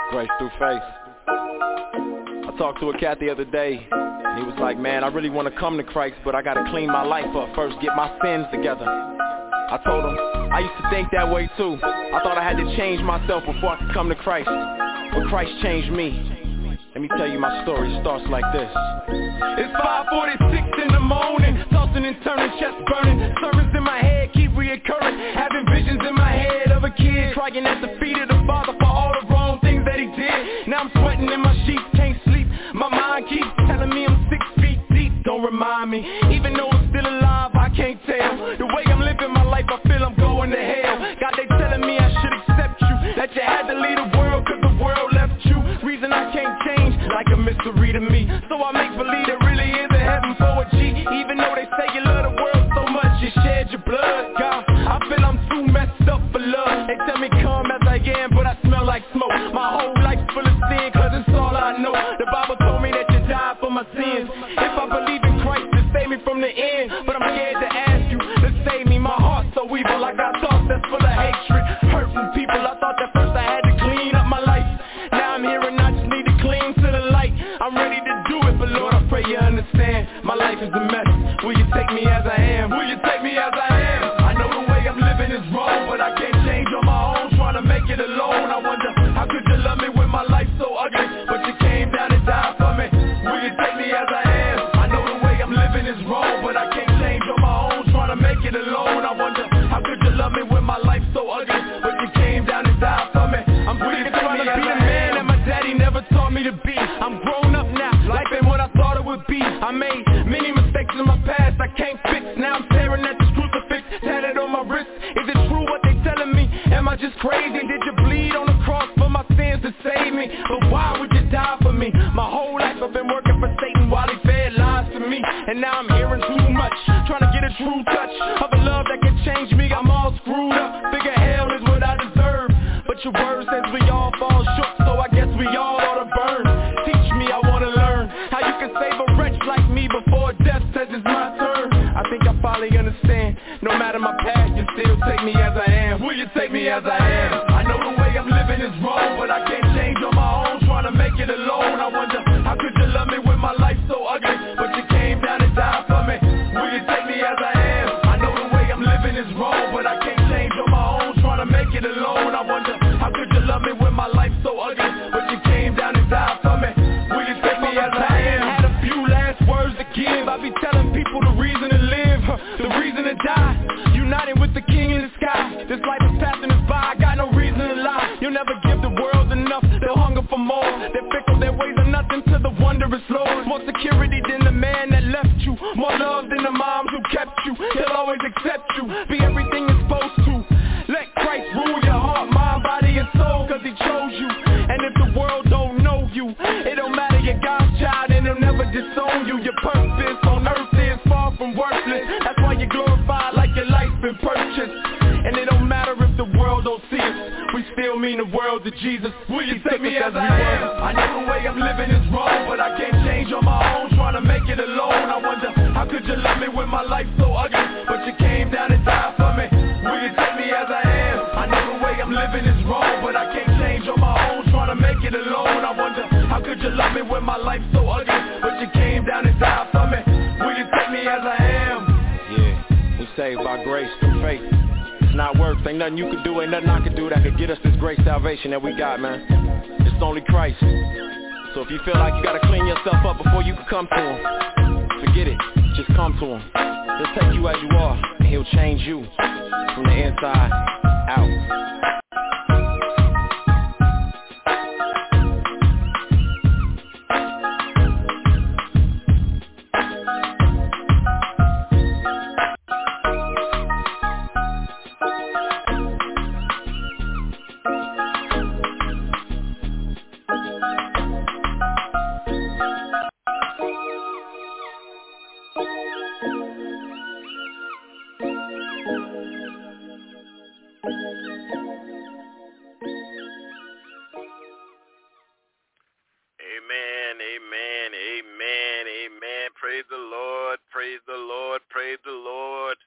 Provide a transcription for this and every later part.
Grace through faith. I talked to a cat the other day, and he was like, man, I really want to come to Christ, but I got to clean my life up first, get my sins together. I told him, I used to think that way too. I thought I had to change myself before I could come to Christ, but Christ changed me. Let me tell you my story, it starts like this. It's 5:46 in the morning, tossing and turning, chest burning, sermons in my head keep reoccurring, having visions in my head of a kid crying at the feet of the Father for all the wrong things that he did. Now I'm sweating in my sheets, can't sleep, my mind keeps telling me I'm 6 feet deep. Don't remind me, even though I'm still alive, I can't tell. The way I'm living my life, I feel I'm going to hell. God, they telling me I should accept you, that you had to leave the world cause the world left you. Reason I can't change, like a mystery to me. So I make believe there really is a heaven for a G. Even though they say you love the world so much, you shed your blood. God, I feel I'm too messed up for love. They tell me come as I am, but I smell like smoke. My whole life's full of sin, cause it's all I know. The Bible told me that you died for my sins. If I believe in Christ to save me from the end, but I'm scared to ask you to save me. My heart's so evil, I got thoughts that's full of hatred, hurting people. I thought that first I had to clean up my life. Now I'm here and I just need to cling to the light. I'm ready to do it, but Lord, I pray you understand. My life is a mess. Will you take me as I am? Will you take me as I am? I know the way I'm living is wrong, but I can't change on my own. Trying to make it alone. I wonder, how could you love me when my life's so ugly? But you came down and died for me. Will you take me as I am? I know the way I'm living is wrong, but I can't change on my own. Trying to make it alone. I wonder, how could you love me when my life's so ugly? But you came down and died for me. I'm really trying to be the man that my daddy never taught me to be. I'm grown up now, life ain't what I thought it would be. I made many mistakes in my past I can't fix. Now I'm staring at this crucifix tatted on my wrist. Is it true what they telling me? Am I just crazy? Did you bleed on the cross for my sins to save me? But why would you die for me? My whole life I've been working for Satan while he fed lies to me. And now I'm hearing too much, trying to get a true touch of a love that can change me. I'm all screwed up, figure hell is what I deserve. But your word says we all fall short, so I guess we all ought to burn. Teach me, I want to learn how you can save a wretch like me before death says it's my turn. I think I finally understand. No matter my past, you still take me as I am. Will you take me as I am? I know the way I'm living is wrong, but I can't change on my own. Trying to make it alone. I wonder, how could you love me when my life's so ugly? But you came down and died for me. Will you take me as I am? I know the way I'm living is wrong, but I can't change on my own. Trying to make it alone. I wonder, how could you love me when my life's so ugly? But you came down and died for me. Will you take me as I am? Had a few last words to give. I be telling people the reason to live, the reason to die. United with the King in the sky. This life is passing us by. I got no reason to lie. You'll never give the world enough. They'll hunger for more. They're fickle. Their ways are nothing to the wondrous Lord. More security than the man that left you. More love than the moms who kept you. They'll always accept you. Be everything you're supposed to. Let Christ rule your heart, mind, body, and soul, cause he chose you. And if the world don't know you, it don't matter, you're God's child and he'll never disown you. Your purpose on earth is far from worthless. That's why you're glorified like your life's been purchased. And it don't matter if the world don't see us, we still mean the world to Jesus. Will you take me as I am? I know the way I'm living is wrong, but I can't change on my own. Trying to make it alone. I wonder, how could you love me when my life's so ugly? But you came down and died for me. Will you take me as I am? I know the way I'm living is wrong, but I can't change on my own. Trying to make it alone. I wonder, how could you love me when my life's so ugly? But you came down and died for me. Will you take me as I am? Yeah, we saved by grace through faith. It's not works, ain't nothing you could do, ain't nothing I could do that could get us this great salvation that we got, man. It's only Christ. So if you feel like you gotta clean yourself up before you can come to him, forget it, just come to him. He'll take you as you are, and he'll change you from the inside out.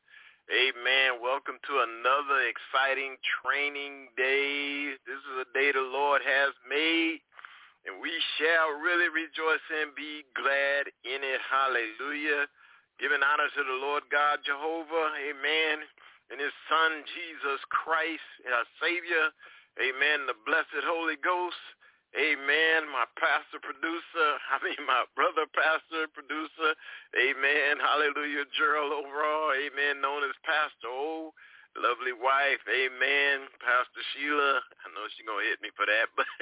Amen. Welcome to another exciting training day. This is a day day the Lord has made, and we shall really rejoice and be glad in it. Hallelujah. Giving honor to the Lord God Jehovah, amen, and his Son, Jesus Christ, our Savior, amen, the blessed Holy Ghost, amen, my brother pastor, producer, amen, hallelujah, Gerald overall, amen, known as Pastor O, lovely wife, amen, Pastor Sheila, I know she's going to hit me for that, but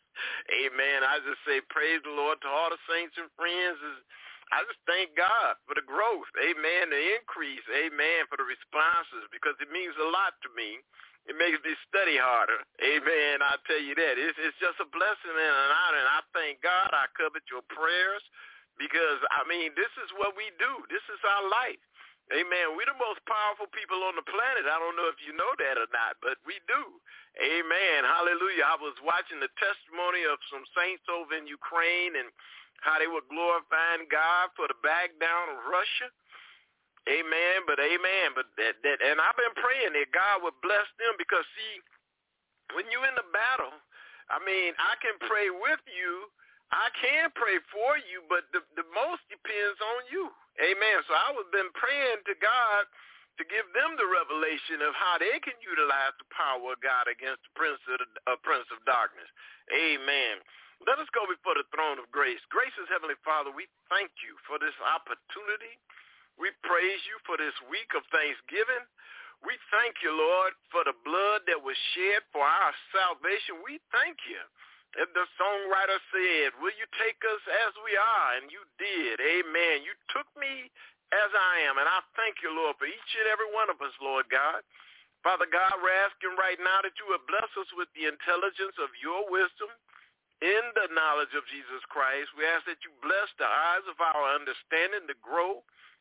amen, I just say praise the Lord to all the saints and friends. I just thank God for the growth, amen, the increase, amen, for the responses, because it means a lot to me. It makes me study harder, amen, I tell you that. It's just a blessing and an honor, and I thank God. I covet your prayers because, this is what we do. This is our life, amen. We're the most powerful people on the planet. I don't know if you know that or not, but we do, amen, hallelujah. I was watching the testimony of some saints over in Ukraine and how they were glorifying God for the back down of Russia. Amen. But and I've been praying that God would bless them because, see, when you're in the battle, I can pray with you. I can pray for you, but the most depends on you. Amen. So I was been praying to God to give them the revelation of how they can utilize the power of God against the prince of darkness. Amen. Let us go before the throne of grace. Gracious Heavenly Father, we thank you for this opportunity. We praise you for this week of Thanksgiving. We thank you, Lord, for the blood that was shed for our salvation. We thank you. As the songwriter said, will you take us as we are? And you did. Amen. You took me as I am. And I thank you, Lord, for each and every one of us, Lord God. Father God, we're asking right now that you would bless us with the intelligence of your wisdom in the knowledge of Jesus Christ. We ask that you bless the eyes of our understanding to grow,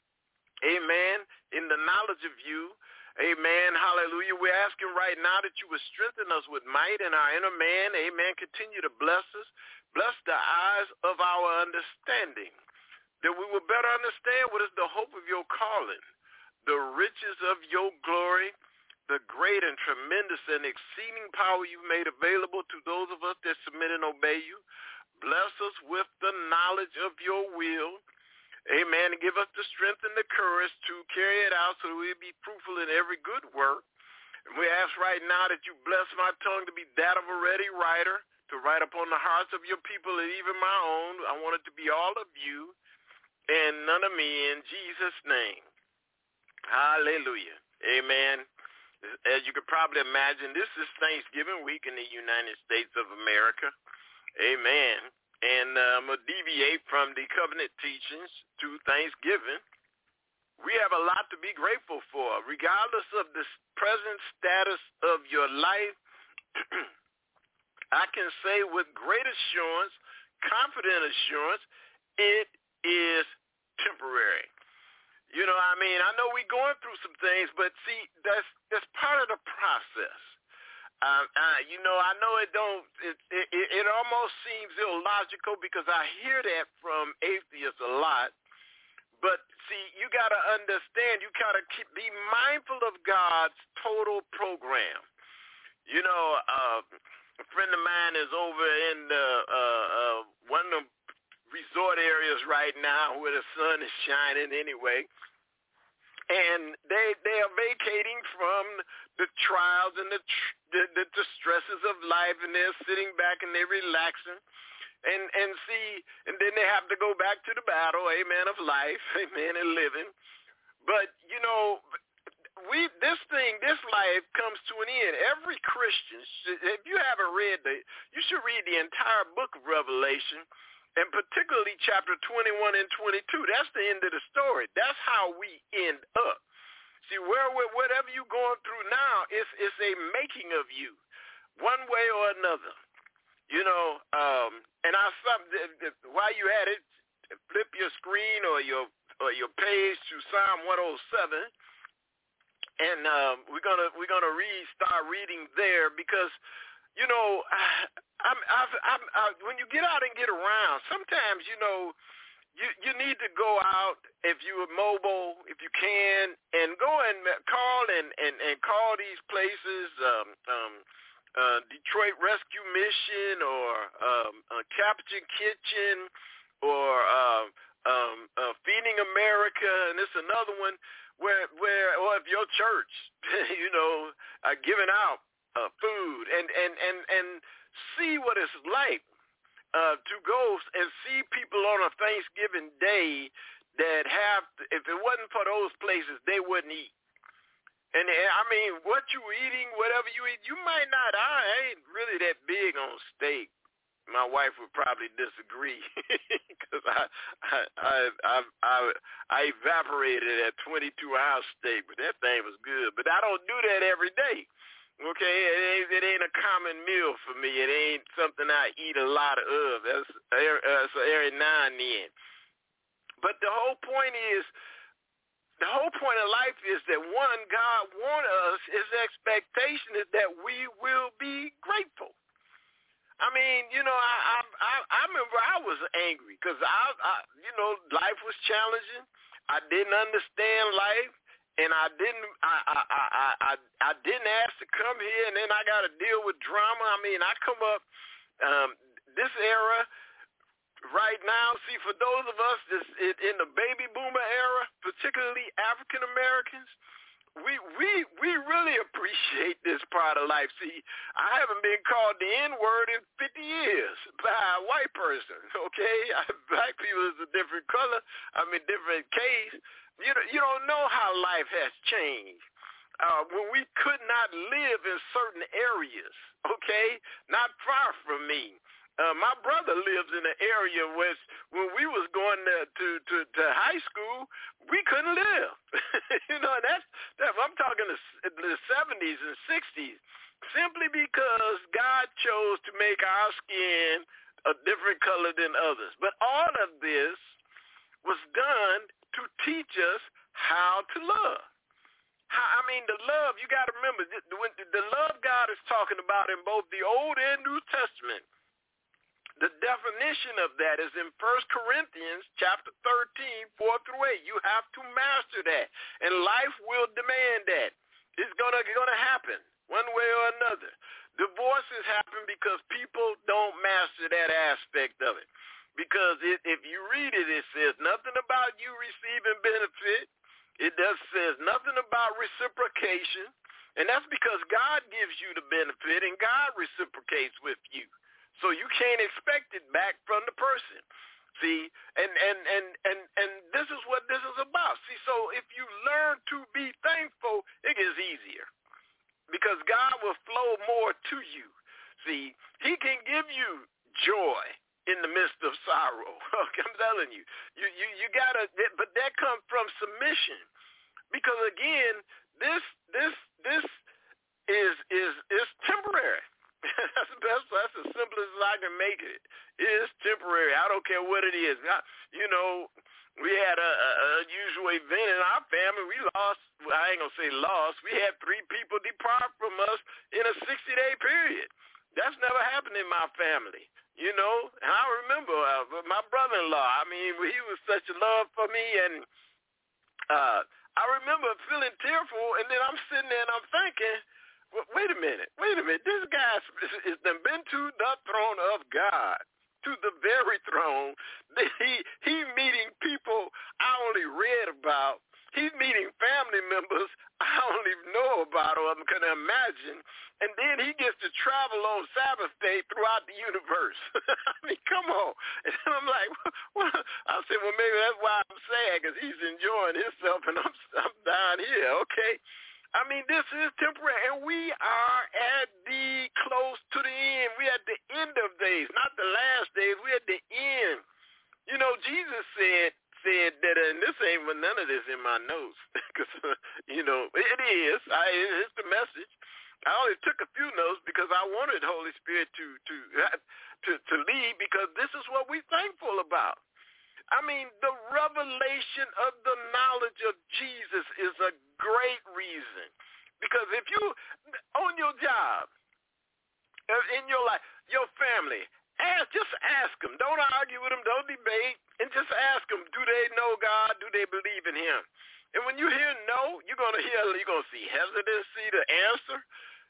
amen, in the knowledge of you, amen, hallelujah. We're asking right now that you would strengthen us with might in our inner man, amen. Continue to bless us. Bless the eyes of our understanding, that we will better understand what is the hope of your calling, the riches of your glory, the great and tremendous and exceeding power you've made available to those of us that submit and obey you. Bless us with the knowledge of your will. Amen. And give us the strength and the courage to carry it out so that we'll be fruitful in every good work. And we ask right now that you bless my tongue to be that of a ready writer, to write upon the hearts of your people and even my own. I want it to be all of you and none of me, in Jesus' name. Hallelujah. Amen. As you could probably imagine, this is Thanksgiving week in the United States of America. Amen. And I'm going to deviate from the covenant teachings to Thanksgiving. We have a lot to be grateful for. Regardless of the present status of your life, I can say with great assurance, confident assurance, it is temporary. You know, I know we're going through some things, but see, that's part of the process. I know it almost seems illogical because I hear that from atheists a lot. But see, you got to understand, you got to be mindful of God's total program. You know, a friend of mine is over in one of the resort areas right now where the sun is shining anyway. And they are vacating from the trials and the stresses of life, and they're sitting back and they're relaxing, and then they have to go back to the battle, amen, of life, amen, and living. But you know, this life comes to an end. Every Christian, if you haven't read you should read the entire book of Revelation. And particularly chapter 21 and 22, that's the end of the story. That's how we end up. See, whatever you're going through now, it's a making of you, one way or another. You know, and while you at it, flip your screen or your page to Psalm 107, and we're gonna start reading there because. You know, when you get out and get around, sometimes, you know, you need to go out if you're mobile, if you can, and go and call and call these places, Detroit Rescue Mission or Captain Kitchen or Feeding America, and it's another one where or if your church, giving out food and see what it's like to go and see people on a Thanksgiving Day that have, if it wasn't for those places, they wouldn't eat. And I mean, what you eating, whatever you eat, you might not. I ain't really that big on steak. My wife would probably disagree because I evaporated that 22-ounce steak, but that thing was good. But I don't do that every day. Okay, it ain't a common meal for me. It ain't something I eat a lot of. That's every now and then. But the whole point of life is that one, God wants us. His expectation is that we will be grateful. I mean, I remember I was angry because life was challenging. I didn't understand life, and I didn't ask to come here, and then I got to deal with drama. I mean, I come up this era right now. See, for those of us that's in the baby boomer era, particularly African Americans, we really appreciate this part of life. See, I haven't been called the N-word in 50 years by a white person, okay? Black people is a different color. I mean, different case. You don't know how life has changed. When we could not live in certain areas, okay, not far from me. My brother lives in an area where when we was going to high school, we couldn't live. That's I'm talking the 70s and 60s, simply because God chose to make our skin a different color than others. But all of this was done to teach us how to love. The love, you got to remember, the love God is talking about in both the Old and New Testament, the definition of that is in 1 Corinthians chapter 13, 4 through 8. You have to master that, and life will demand that. It's gonna happen one way or another. Divorces happen because people don't master that aspect of it. Because if you read it, it says nothing about you receiving benefit. It says nothing about reciprocation, and that's because God gives you the benefit and God reciprocates with you. So you can't expect it back from the person. See, and this is what this is about. See, so if you learn to be thankful, it gets easier because God will flow more to you. See, he can give you joy in the midst of sorrow. I'm telling you, you gotta, but that comes from submission, because again, this is temporary. That's as simple as I can make it. It is temporary. I don't care what it is. We had a unusual event in our family. We lost, I ain't going to say lost, we had 3 people depart from us in a 60-day period. That's never happened in my family, And I remember my brother-in-law, he was such a love for me, and I remember feeling tearful, and then I'm sitting there and I'm thinking, wait a minute. This guy has been to the throne of God, to the very throne. He meeting people I only read about. He's meeting family members I don't even know about or can imagine. And then he gets to travel on Sabbath day throughout the universe. Come on. And I'm like, well, I said, well, maybe that's why I'm sad, because he's enjoying himself and I'm down here, okay? This is temporary, and we are at the close to the end. We're at the end of days, not the last days. We're at the end. Jesus said that, and this ain't none of this in my notes, because, it is. It's the message. I only took a few notes because I wanted the Holy Spirit to lead, because this is what we're thankful about. The revelation of the knowledge of Jesus is a great reason. Because if you, on your job, in your life, your family, just ask them. Don't argue with them. Don't debate. And just ask them, do they know God? Do they believe in him? And when you hear no, you're going to see hesitancy to answer.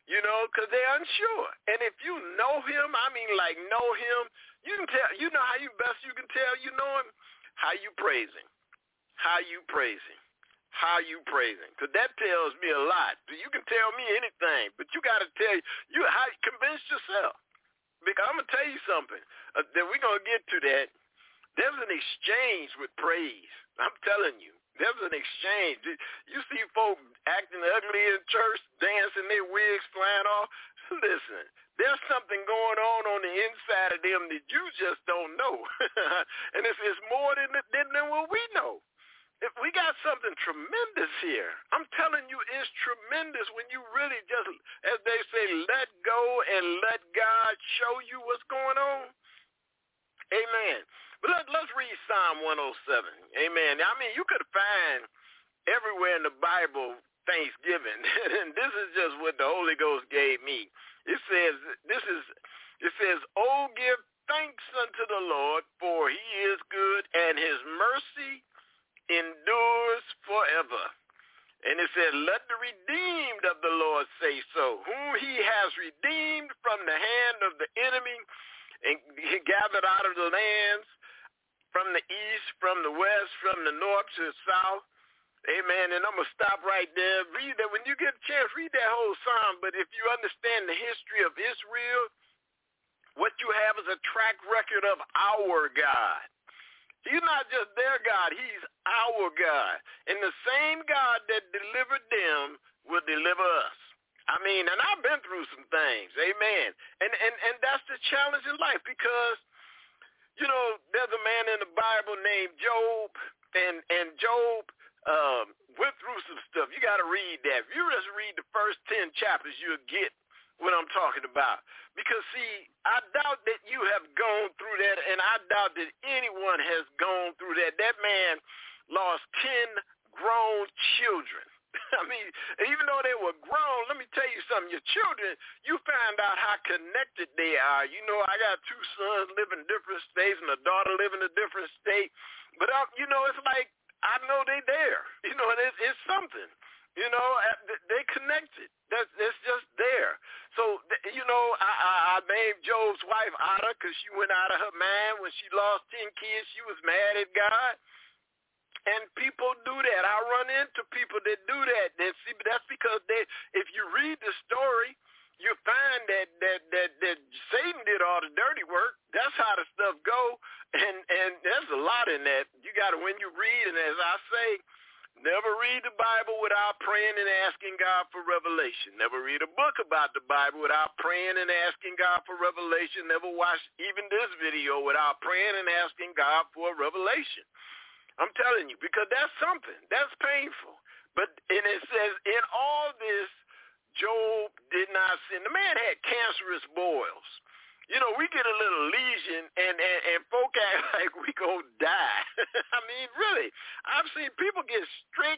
because they're unsure. And if you know him, I mean like know him, you can tell, how you best you can tell you know him? How you praise him. How you praise him. How you praise him. Because that tells me a lot. You can tell me anything, but you got to tell how convince yourself. Because I'm going to tell you something. That we're going to get to that. There's an exchange with praise. I'm telling you. There's an exchange. You see folk acting ugly in church, dancing, their wigs flying off. Listen, there's something going on the inside of them that you just don't know. And it's more than what we know. We got something tremendous here. I'm telling you, it's tremendous when you really just, as they say, let go and let God show you what's going on. Amen. But let's read Psalm 107. Amen. I mean, you could find everywhere in the Bible Thanksgiving. And this is just what the Holy Ghost gave me. It says, "Oh, give thanks unto the Lord, for he is good, and his mercy endures forever." And it said, "Let the redeemed of the Lord say so, whom he has redeemed from the hand of the enemy, and he gathered out of the lands, from the east, from the west, from the north to the south." Amen. And I'm going to stop right there. Read that. When you get a chance, read that whole psalm. But if you understand the history of Israel, what you have is a track record of our God. He's not just their God. He's our God. And the same God that delivered them will deliver us. I mean, and I've been through some things. Amen. And that's the challenge in life because, there's a man in the Bible named Job, and Job went through some stuff. You got to read that. If you just read the first 10 chapters, you'll get what I'm talking about. Because, see, I doubt that you have gone through that, and I doubt that anyone has gone through that. That man lost 10 grown children. I mean, even though they were grown, let me tell you something. Your children, you find out how connected they are. I got 2 sons living in different states and a daughter living in a different state. But, it's like I know they there. And it's something. They connected. That's just there. So, I named Job's wife Ada because she went out of her mind when she lost 10 kids. She was mad at God. And people do that. I run into people that do that. See, that's because if you read the story, you find that Satan did all the dirty work. That's how the stuff go. And there's a lot in that. You got to, when you read, and as I say, never read the Bible without praying and asking God for revelation. Never read a book about the Bible without praying and asking God for revelation. Never watch even this video without praying and asking God for revelation. I'm telling you, because that's something. That's painful. And it says, in all this, Job did not sin. The man had cancerous boils. We get a little lesion, and folk act like we gonna die. I mean, really. I've seen people get strict.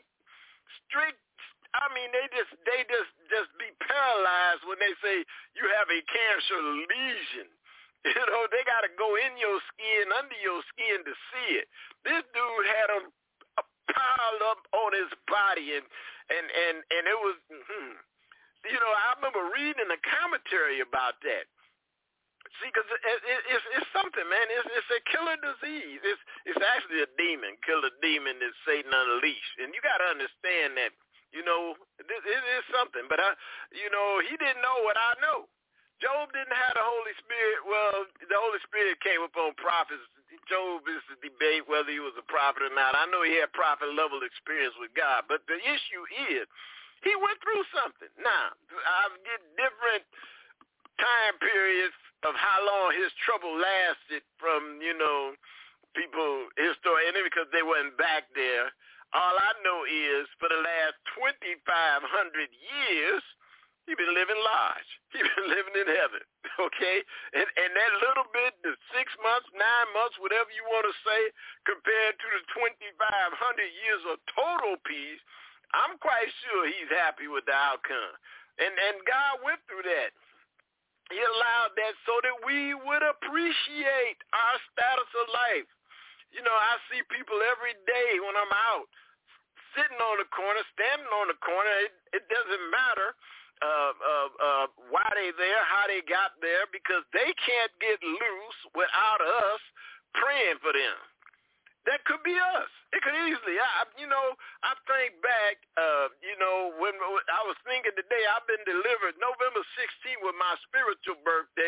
I mean, they just be paralyzed when they say you have a cancer lesion. They got to go in your skin, under your skin to see it. This dude had them piled up on his body, and it was, I remember reading the commentary about that. See, because it's something, man. It's a killer disease. It's actually a killer demon that Satan unleashed. And you got to understand that, it is something. But, he didn't know what I know. Job didn't have the Holy Spirit. Well, the Holy Spirit came upon prophets. Job is the debate whether he was a prophet or not. I know he had prophet-level experience with God. But the issue is he went through something. Now, I get different time periods of how long his trouble lasted from, people, historians, because they weren't back there. All I know is for the last 2,500 years, he been living large. He been living in heaven, okay? And that little bit, the 6 months, 9 months, whatever you want to say, compared to the 2,500 years of total peace, I'm quite sure he's happy with the outcome. And God went through that. He allowed that so that we would appreciate our status of life. I see people every day when I'm out, sitting on the corner, standing on the corner. It doesn't matter. why they there, how they got there, because they can't get loose without us praying for them. That could be us. It could easily. I think back, when I was thinking today, I've been delivered. November 16th was my spiritual birthday,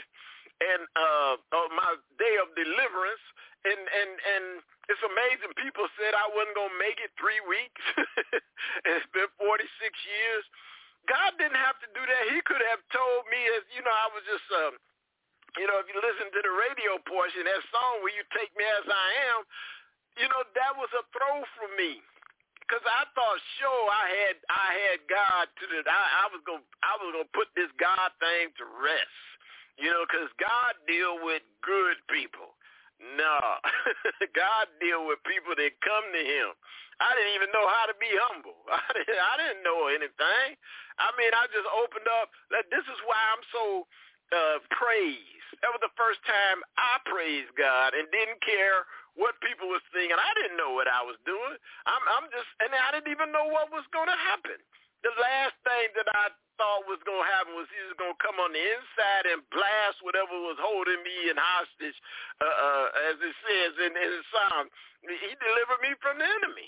my day of deliverance, and it's amazing. People said I wasn't going to make it 3 weeks, and it's been 46 years. God didn't have to do that. He could have told me, I was just, if you listen to the radio portion, that song, Will You Take Me As I Am, that was a throw for me. Because I thought, sure, I had God I was gonna put this God thing to rest. Because God deal with good people. No, God deal with people that come to him. I didn't even know how to be humble. I didn't know anything. I mean, I just opened up. This is why I'm so praised. That was the first time I praised God and didn't care what people was thinking. I didn't know what I was doing. And I didn't even know what was going to happen. The last thing that I thought was going to happen was he was going to come on the inside and blast whatever was holding me in hostage, as it says in the Psalm. He delivered me from the enemy.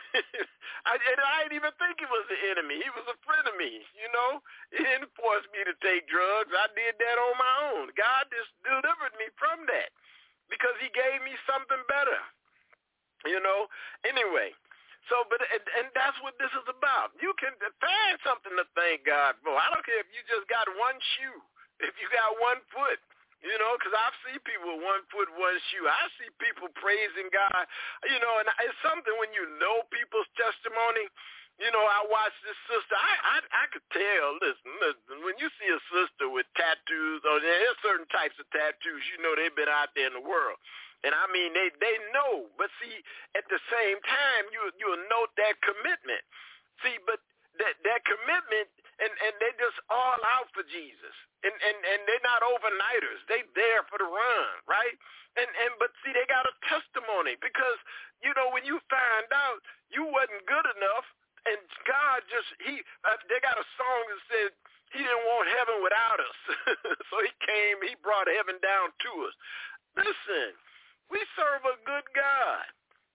I didn't even think he was the enemy. He was a friend of me, He didn't force me to take drugs. I did that on my own. God just delivered me from that because he gave me something better, Anyway. So, and that's what this is about. You can find something to thank God for. I don't care if you just got one shoe, if you got 1 foot, because I see people with 1 foot, 1 shoe. I see people praising God, and it's something when you know people's testimony. I watched this sister. I could tell, listen, when you see a sister with tattoos, or there's certain types of tattoos, they've been out there in the world. And I mean, they know, but see, at the same time, you'll note that commitment. See, but that commitment, and they just all out for Jesus, and they're not overnighters. They there for the run, right? But see, they got a testimony because when you find out you wasn't good enough, and God they got a song that said he didn't want heaven without us, so he brought heaven down to us. Listen. We serve a good God.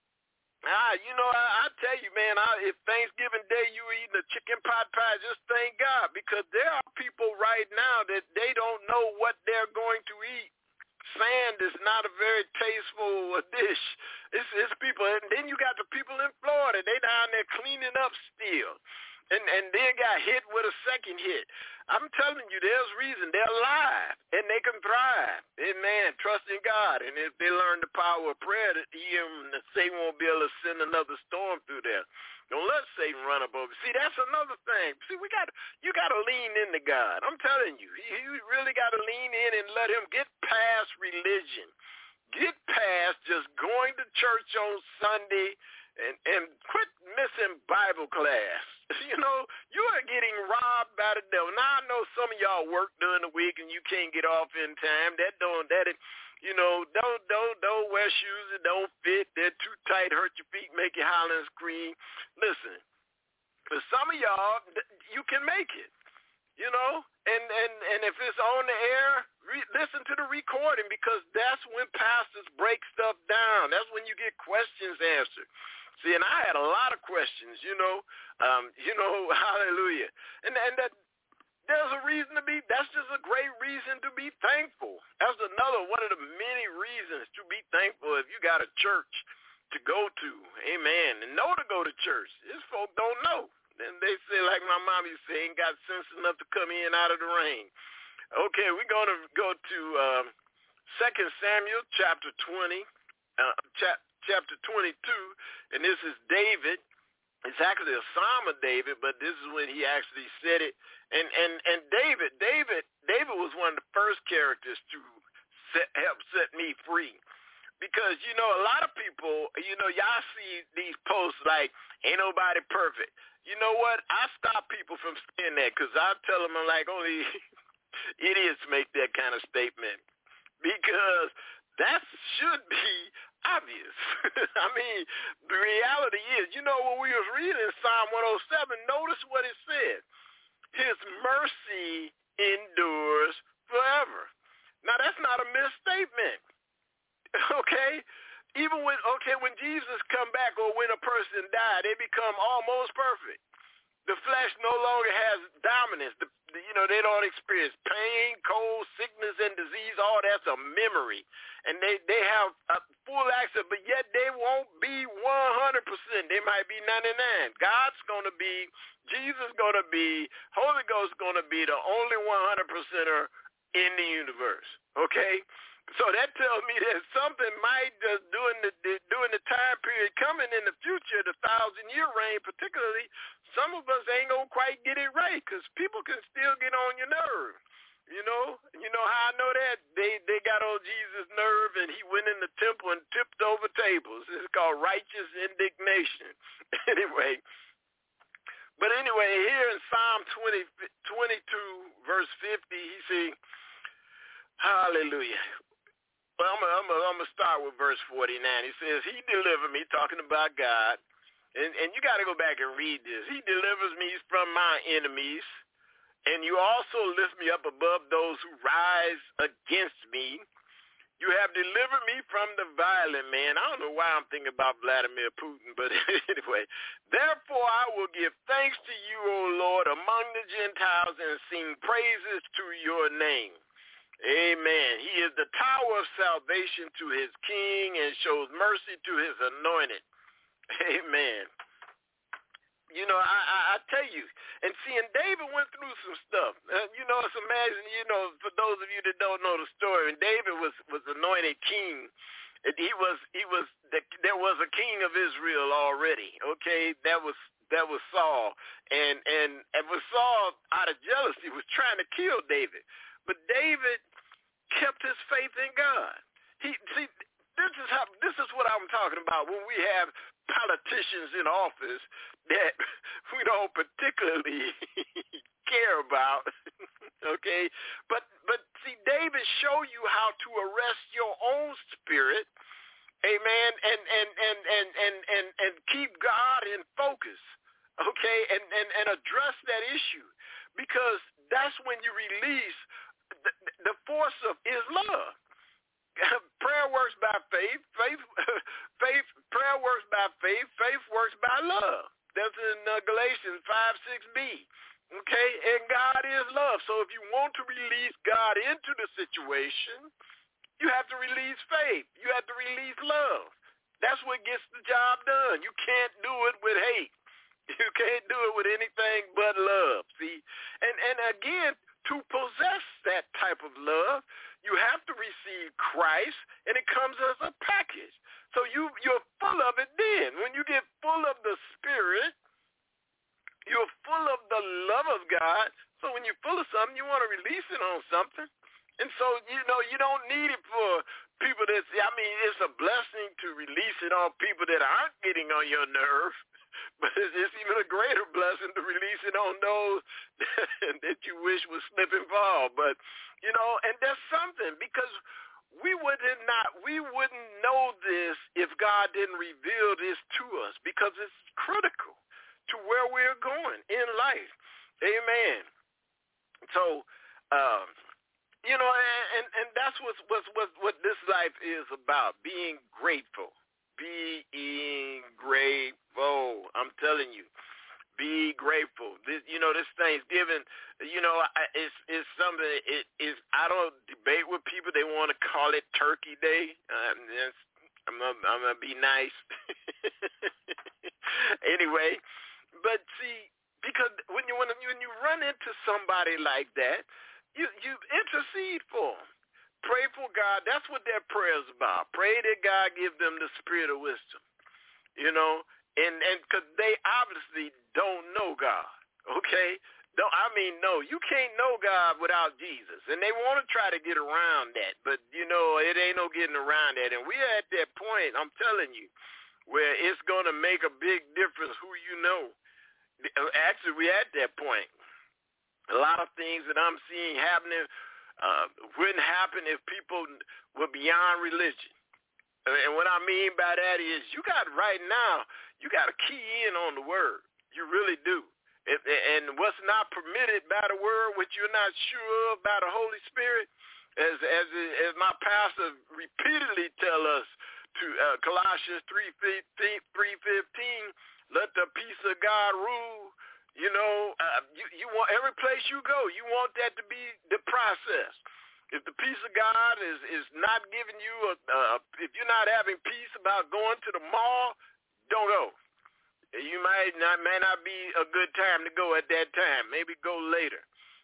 I tell you, man, if Thanksgiving Day you were eating a chicken pot pie, just thank God, because there are people right now that they don't know what they're going to eat. Sand is not a very tasteful dish. It's people, and then you got the people in Florida. They down there cleaning up still. And then got hit with a second hit. I'm telling you, there's reason. They're alive, and they can thrive. Amen. Trust in God. And if they learn the power of prayer, Satan won't be able to send another storm through there. Don't let Satan run up over. See, that's another thing. See, you got to lean into God. I'm telling you, you really got to lean in and let him get past religion. Get past just going to church on Sunday and quit missing Bible class. You are getting robbed by the devil. Now, I know some of y'all work during the week and you can't get off in time. Don't wear shoes that don't fit. They're too tight, hurt your feet, make you holler and scream. Listen, for some of y'all, you can make it, and if it's on the air, listen to the recording, because that's when pastors break stuff down. That's when you get questions answered. See, and I had a lot of questions, hallelujah. And that there's a reason to be, that's just a great reason to be thankful. That's another one of the many reasons to be thankful if you got a church to go to, amen, and know to go to church. These folk don't know. And they say, like my mom used to say, ain't got sense enough to come in out of the rain. Okay, we're going to go to 2 Samuel chapter 20, chapter 22, and this is David. It's actually a psalm of David, but this is when he actually said it. And David was one of the first characters to help set me free. Because, a lot of people, y'all see these posts like, ain't nobody perfect. You know what? I stop people from saying that, because I tell them, I'm like, only idiots make that kind of statement. Because that should be obvious. I mean, the reality is, when we was reading Psalm 107, notice what it said. His mercy endures forever. Now, that's not a misstatement, okay? Even when Jesus come back or when a person died, they become almost perfect. The flesh no longer has dominance. They don't experience pain, cold, sickness, and disease. All that's a memory. And they have a full access, but yet they won't be 100%. They might be 99. God's going to be, Jesus going to be, Holy Ghost going to be the only 100%er in the universe. Okay? So that tells me that something might just during the time period coming in the future, the 1,000-year reign particularly, some of us ain't gonna quite get it right because people can still get on your nerve. You know how I know that? They got on Jesus' nerve and he went in the temple and tipped over tables. It's called righteous indignation. Anyway, here in Psalm 22, verse 50, he says, hallelujah. Well, I'm going to start with verse 49. He says, he delivered me, talking about God, and you got to go back and read this. He delivers me from my enemies, and you also lift me up above those who rise against me. You have delivered me from the violent man. I don't know why I'm thinking about Vladimir Putin, but anyway. Therefore, I will give thanks to you, O Lord, among the Gentiles and sing praises to your name. Amen. He is the tower of salvation to his king and shows mercy to his anointed. Amen. I tell you, and David went through some stuff. It's amazing, for those of you that don't know the story, when David was anointed king, there was a king of Israel already, okay? That was Saul. And Saul, out of jealousy, was trying to kill David. But David kept his faith in God. This is what I'm talking about when we have politicians in office that we don't particularly care about, okay? But see, David showed you how to arrest your own spirit, amen, and keep God in focus, okay, and address that issue, because that's when you release the force of his love. Prayer works by faith. Prayer works by faith. Faith works by love. That's in Galatians 5:6b. Okay, and God is love. So if you want to release God into the situation, you have to release faith. You have to release love. That's what gets the job done. You can't do it with hate. You can't do it with anything but love. See, and again, to possess that type of love, you have to receive Christ, and it comes as a package. So you're full of it then. When you get full of the Spirit, you're full of the love of God. So when you're full of something, you want to release it on something. And so, you don't need it for people it's a blessing to release it on people that aren't getting on your nerve. But it's even a greater blessing to release it on those that you wish would slip and fall. But, and that's something, because we wouldn't know this if God didn't reveal this to us, because it's critical to where we're going in life. Amen. So, and that's what this life is about, being grateful. Being grateful. I'm telling you, be grateful. This Thanksgiving, it's something. I don't debate with people. They want to call it Turkey Day. I'm gonna be nice. Anyway, but see, because when you run into somebody like that, you intercede for them. Pray for God. That's what their prayer is about. Pray that God give them the spirit of wisdom, and because they obviously don't know God, okay? No, you can't know God without Jesus, and they want to try to get around that, but, it ain't no getting around that, and we're at that point, I'm telling you, where it's going to make a big difference who you know. Actually, we're at that point. A lot of things that I'm seeing happening wouldn't happen if people were beyond religion. And what I mean by that is you got to key in on the word. You really do. And what's not permitted by the word, which you're not sure of by the Holy Spirit, as my pastor repeatedly tell us to Colossians 3:15, let the peace of God rule. You know, you want every place you go, you want that to be the process. If the peace of God is not giving you if you're not having peace about going to the mall, don't go. You may not be a good time to go at that time. Maybe go later.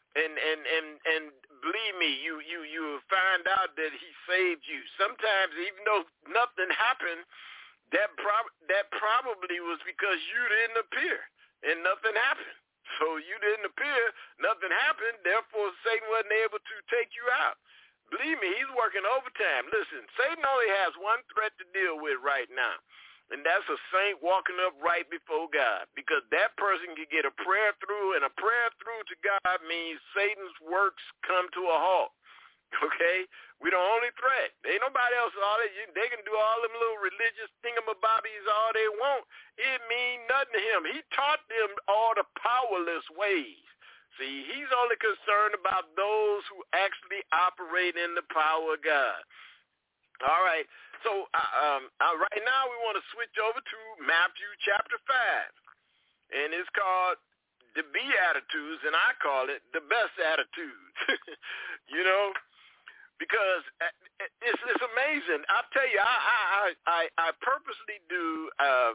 And believe me, you will find out that he saved you. Sometimes, even though nothing happened, that probably was because you didn't appear and nothing happened. So you didn't appear, nothing happened, therefore Satan wasn't able to take you out. Believe me, he's working overtime. Listen, Satan only has one threat to deal with right now, and that's a saint walking up right before God, because that person can get a prayer through, and a prayer through to God means Satan's works come to a halt. Okay? We the only threat. Ain't nobody else. They can do all them little religious thingamabobbies all they want. It mean nothing to him. He taught them all the powerless ways. See, he's only concerned about those who actually operate in the power of God. All right. So right now we want to switch over to Matthew chapter 5. And it's called the Beatitudes, and I call it the best attitudes. You know? Because it's amazing. I'll tell you, I purposely do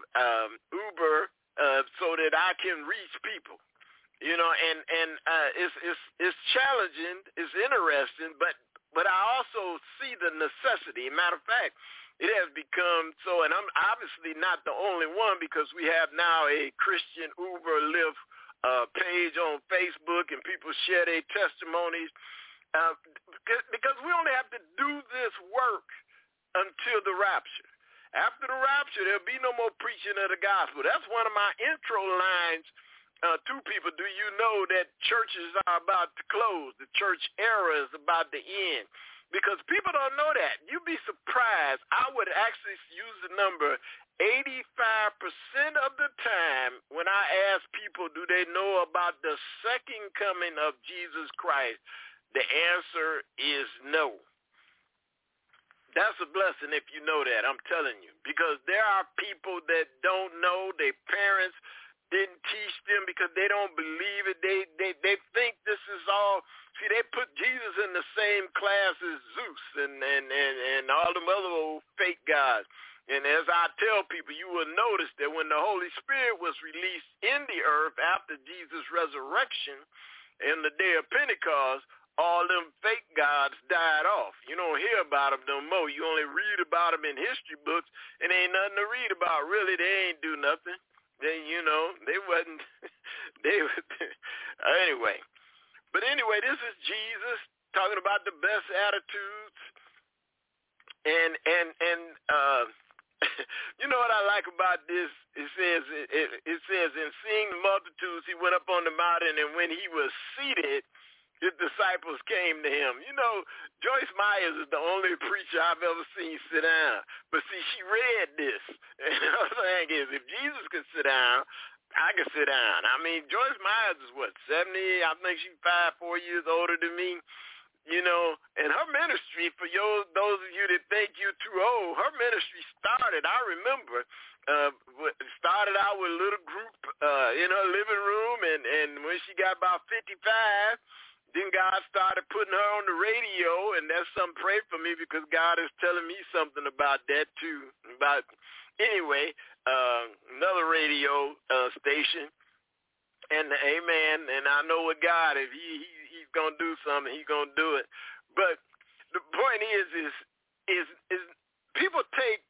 Uber so that I can reach people, you know, and it's challenging, it's interesting, but I also see the necessity. Matter of fact, it has become so, and I'm obviously not the only one, because we have now a Christian Uber Lyft page on Facebook, and people share their testimonies. Because we only have to do this work until the rapture. After the rapture, there'll be no more preaching of the gospel. That's one of my intro lines to people. Do you know that churches are about to close? The church era is about to end. Because people don't know that. You'd be surprised. I would actually use the number 85% of the time when I ask people, do they know about the second coming of Jesus Christ? The answer is no. That's a blessing if you know that, I'm telling you. Because there are people that don't know, their parents didn't teach them because they don't believe it. They think this is all. See, they put Jesus in the same class as Zeus and all them other old fake gods. And as I tell people, you will notice that when the Holy Spirit was released in the earth after Jesus' resurrection in the day of Pentecost, all them fake gods died off. You don't hear about them no more. You only read about them in history books, and ain't nothing to read about. Really, they ain't do nothing. They wasn't. Anyway. But anyway, this is Jesus talking about the best attitudes, and you know what I like about this? It says, in seeing the multitudes, he went up on the mountain, and when he was seated, his disciples came to him. You know, Joyce Myers is the only preacher I've ever seen sit down. But see, she read this. And the thing is, if Jesus could sit down, I could sit down. I mean, Joyce Myers is 70? I think she's 4 years older than me. You know, and her ministry, for those of you that think you're too old, her ministry started, I remember, started out with a little group in her living room, and when she got about 55, then God started putting her on the radio, and that's something. Pray for me, because God is telling me something about that too. Anyway, another radio station, and amen. And I know with God, if he's gonna do something, he's gonna do it. But the point is people take.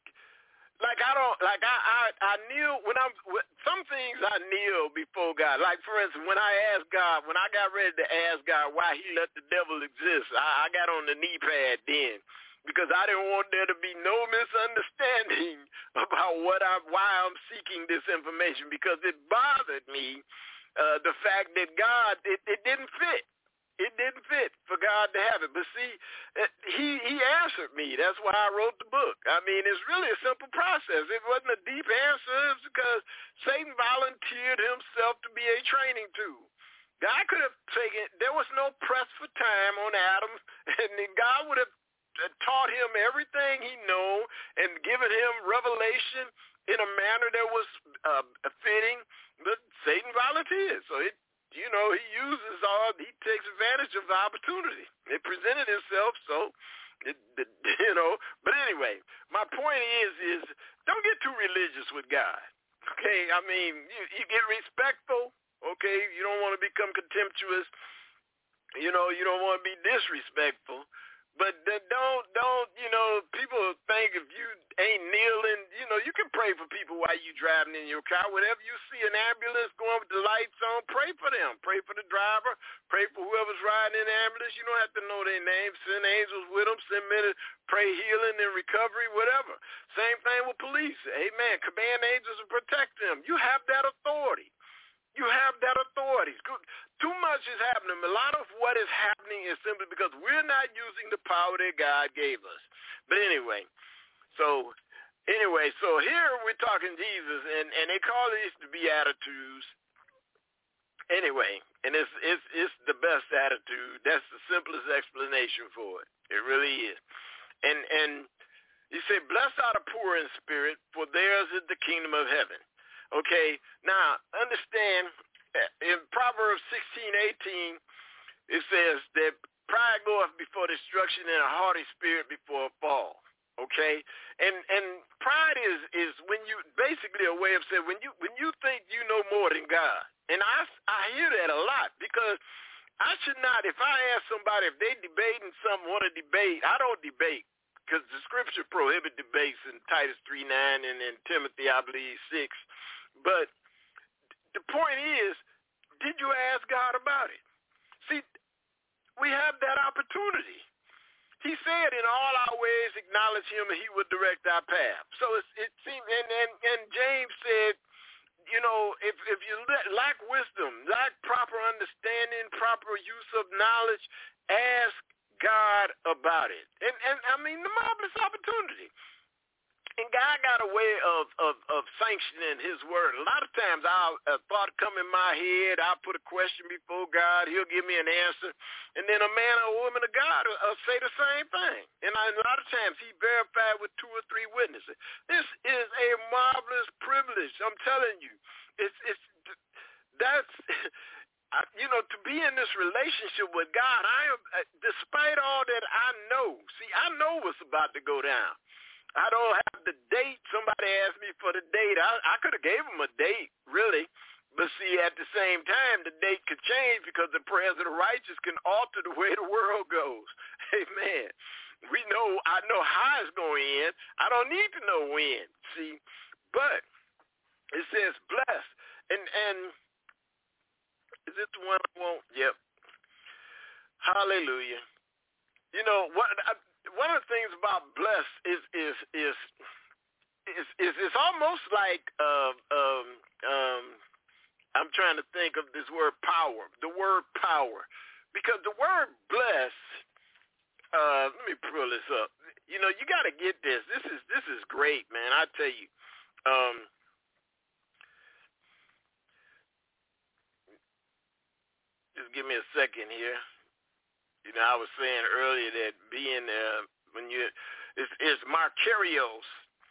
I kneel when some things I kneel before God. Like, for instance, when I asked God, when I got ready to ask God why he let the devil exist, I got on the knee pad then, because I didn't want there to be no misunderstanding about why I'm seeking this information, because it bothered me, the fact that God, it didn't fit. It didn't fit for God to have it. But see, he answered me. That's why I wrote the book. I mean, it's really a simple process. It wasn't a deep answer. It's because Satan volunteered himself to be a training tool. God could have taken, there was no press for time on Adam, and then God would have taught him everything he knew and given him revelation in a manner that was fitting, but Satan volunteered. So he takes advantage of the opportunity. It presented itself, so, but anyway, my point is don't get too religious with God, okay? I mean, you get respectful, okay? You don't want to become contemptuous. You don't want to be disrespectful. But don't, people think if you ain't kneeling, you can pray for people while you driving in your car. Whenever you see an ambulance going with the lights on, pray for them. Pray for the driver. Pray for whoever's riding in the ambulance. You don't have to know their name. Send angels with them. Send men to pray healing and recovery, whatever. Same thing with police. Amen. Command angels to protect them. You have that authority. You have that authority. Too much is happening. A lot of what is happening is simply because we're not using the power that God gave us. But anyway, so here we're talking Jesus, and they call these the Beatitudes. Anyway, and it's the best attitude. That's the simplest explanation for it. It really is. And he said, blessed are the poor in spirit, for theirs is the kingdom of heaven. Okay, now understand, in Proverbs 16:18, it says that pride goeth before destruction and a haughty spirit before a fall. Okay, and pride is when you basically a way of saying when you think you know more than God, and I hear that a lot because I should not. If I ask somebody if they debating something, want to debate, I don't debate. Because the scripture prohibit debates in Titus 3:9 and in Timothy, I believe, 6. But the point is, did you ask God about it? See, we have that opportunity. He said, in all our ways acknowledge him and he will direct our path. So it seems, and James said, if you lack wisdom, lack proper understanding, proper use of knowledge, ask God about it. And I mean, the marvelous opportunity. And God got a way of sanctioning his word. A lot of times a thought come in my head, I'll put a question before God, he'll give me an answer, and then a man or a woman of God will say the same thing. And a lot of times he verified with 2 or 3 witnesses. This is a marvelous privilege. I'm telling you. To be in this relationship with God, I am, despite all that I know what's about to go down. I don't have the date. Somebody asked me for the date. I could have gave them a date, really. But see, at the same time, the date could change because the prayers of the righteous can alter the way the world goes. Amen. I know how it's going to end. I don't need to know when. See, but it says blessed. And is it the one I want? Yep. Hallelujah. One of the things about blessed is it's almost like I'm trying to think of this word power. The word power, because the word bless. Let me pull this up. You got to get this. This is great, man. I tell you. Just give me a second here. I was saying earlier that being it's Makarios.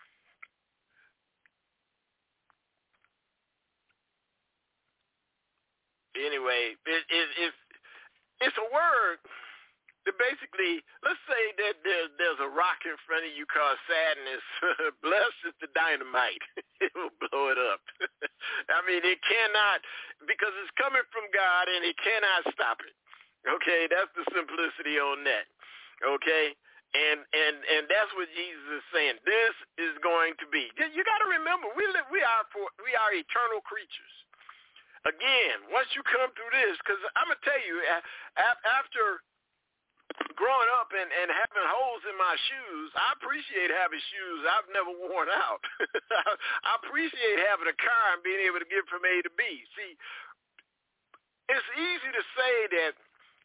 Anyway, it's a word that basically, let's say that there's a rock in front of you called sadness. Blessed is the dynamite. It will blow it up. I mean, it cannot, because it's coming from God and it cannot stop it. Okay, that's the simplicity on that. Okay, and that's what Jesus is saying. This is going to be. You got to remember, we are eternal creatures. Again, once you come through this, because I'm gonna tell you, after growing up and having holes in my shoes, I appreciate having shoes I've never worn out. I appreciate having a car and being able to get from A to B. See, it's easy to say that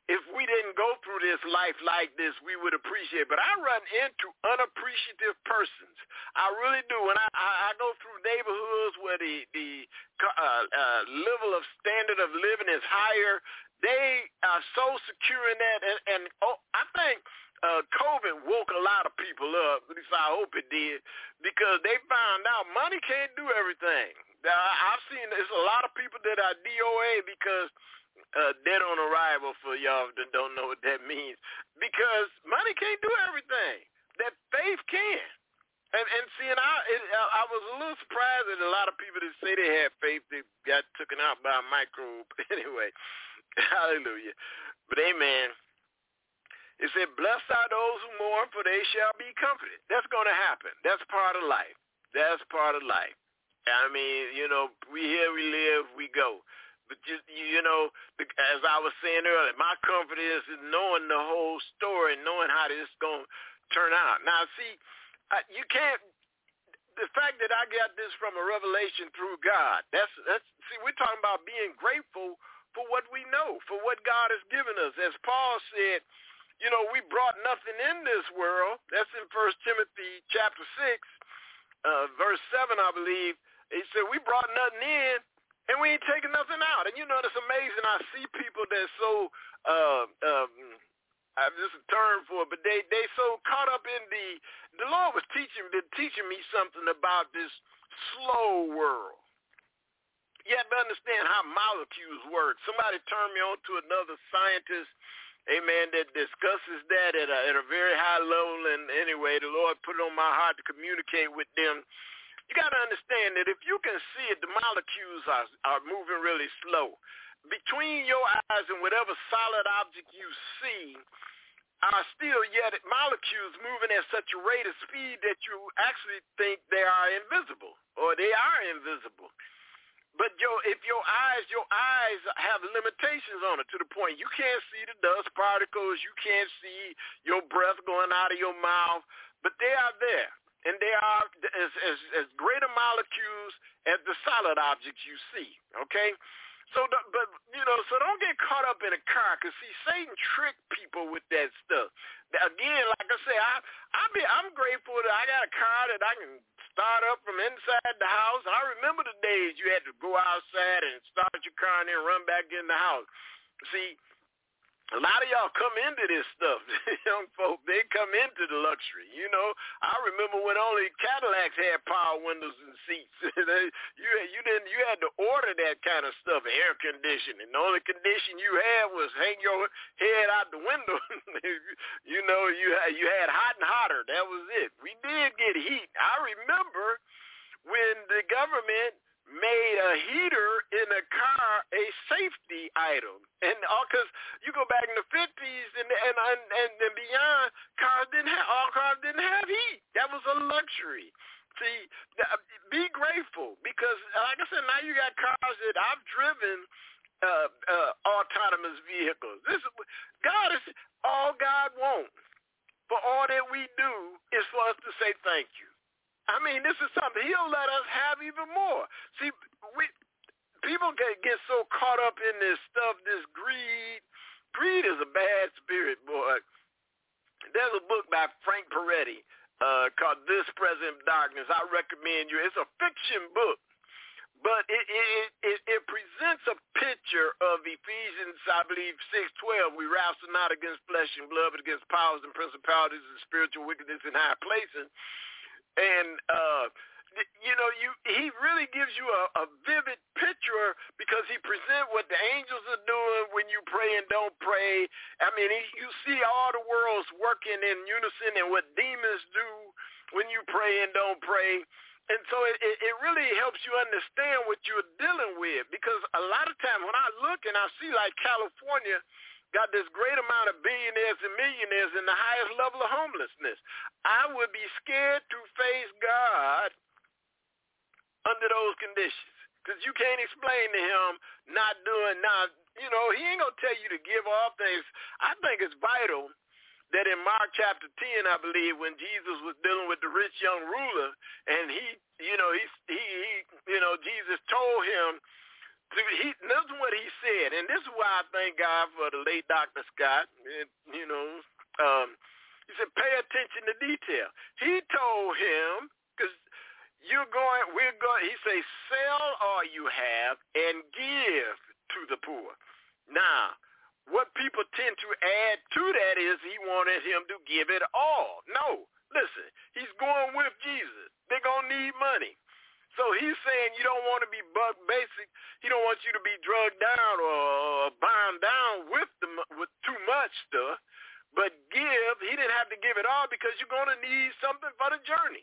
if we didn't go through this life like this, we would appreciate it. But I run into unappreciative persons. I really do. When I go through neighborhoods where the level of standard of living is higher, they are so secure in that. And I think COVID woke a lot of people up. At least I hope it did, because they found out money can't do everything. I've seen there's a lot of people that are DOA because dead on arrival, for y'all that don't know what that means, because money can't do everything that faith can. And see, I was a little surprised that a lot of people that say they have faith, they got taken out by a microbe. Anyway, hallelujah. But amen. It said, blessed are those who mourn, for they shall be comforted. That's going to happen. That's part of life. That's part of life. I mean, we here, we live, we go. But just, as I was saying earlier, my comfort is knowing the whole story, knowing how this is going to turn out. Now, see, you can't, the fact that I got this from a revelation through God, see, we're talking about being grateful for what we know, for what God has given us. As Paul said, we brought nothing in this world. That's in 1 Timothy chapter 6, verse 7, I believe. He said, we brought nothing in, and we ain't taking nothing out. And it's amazing. I see people that so, this is a term for it, but they so caught up in the Lord was teaching me something about this slow world. You have to understand how molecules work. Somebody turned me on to another scientist, amen, that discusses that at a very high level. And anyway, the Lord put it on my heart to communicate with them. You got to understand that if you can see it, the molecules are moving really slow. Between your eyes and whatever solid object you see are still yet molecules moving at such a rate of speed that you actually think they are invisible, or they are invisible. But if your eyes have limitations on it, to the point you can't see the dust particles, you can't see your breath going out of your mouth, but they are there. And they are as greater molecules as the solid objects you see, okay? So don't get caught up in a car, because, see, Satan tricked people with that stuff. Again, like I say, I'm grateful that I got a car that I can start up from inside the house. I remember the days you had to go outside and start your car and then run back in the house. See, a lot of y'all come into this stuff, young folk. They come into the luxury. I remember when only Cadillacs had power windows and seats. You had to order that kind of stuff, air conditioning. The only condition you had was hang your head out the window. You had hot and hotter. That was it. We did get heat. I remember when the government made a heater in a car a safety item, and because you go back in the 50s and beyond, all cars didn't have heat. That was a luxury. See, be grateful, because like I said, now you got cars that I've driven, autonomous vehicles. God is all God wants for all that we do is for us to say thank you. I mean, this is something he'll let us have even more. See, people get so caught up in this stuff, this greed. Greed is a bad spirit, boy. There's a book by Frank Peretti called This Present Darkness. I recommend you. It's a fiction book, but it presents a picture of Ephesians, I believe, 6:12. We wrestle not against flesh and blood, but against powers and principalities and spiritual wickedness in high places. And, he really gives you a vivid picture, because he presents what the angels are doing when you pray and don't pray. I mean, you see all the worlds working in unison, and what demons do when you pray and don't pray. And so it really helps you understand what you're dealing with, because a lot of times when I look and I see, like, California got this great amount of billionaires and millionaires in the highest level of homelessness. I would be scared to face God under those conditions, because you can't explain to him not doing, he ain't going to tell you to give all things. I think it's vital that in Mark chapter 10, I believe, when Jesus was dealing with the rich young ruler, and Jesus told him This is what he said, and this is why I thank God for the late Dr. Scott. He said, pay attention to detail. He told him, because he say, sell all you have and give to the poor. Now, what people tend to add to that is he wanted him to give it all. No, listen, he's going with Jesus. They're going to need money. So he's saying you don't want to be buck basic. He don't want you to be drugged down or bound down with too much stuff. But give, he didn't have to give it all because you're going to need something for the journey.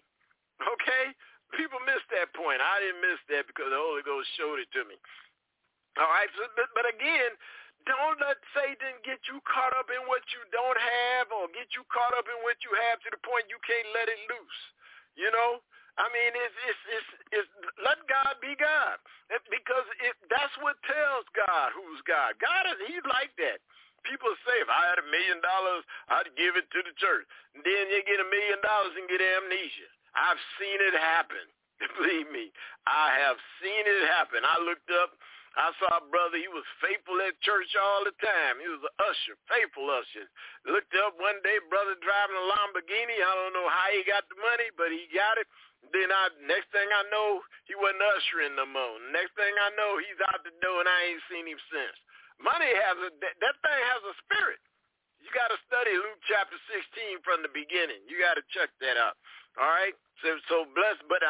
Okay? People miss that point. I didn't miss that because the Holy Ghost showed it to me. All right? So, but again, don't let Satan get you caught up in what you don't have or get you caught up in what you have to the point you can't let it loose. You know? I mean, it's let God be God, because that's what tells God who's God. God he's like that. People say, if I had $1 million, I'd give it to the church. And then you get $1 million and get amnesia. I've seen it happen. Believe me, I have seen it happen. I looked up. I saw a brother. He was faithful at church all the time. He was an usher, faithful usher. Looked up one day, brother driving a Lamborghini. I don't know how he got the money, but he got it. Then next thing I know, he wasn't ushering no more. Next thing I know, he's out the door, and I ain't seen him since. Money that thing has a spirit. You got to study Luke chapter 16 from the beginning. You got to check that out. All right? So blessed, but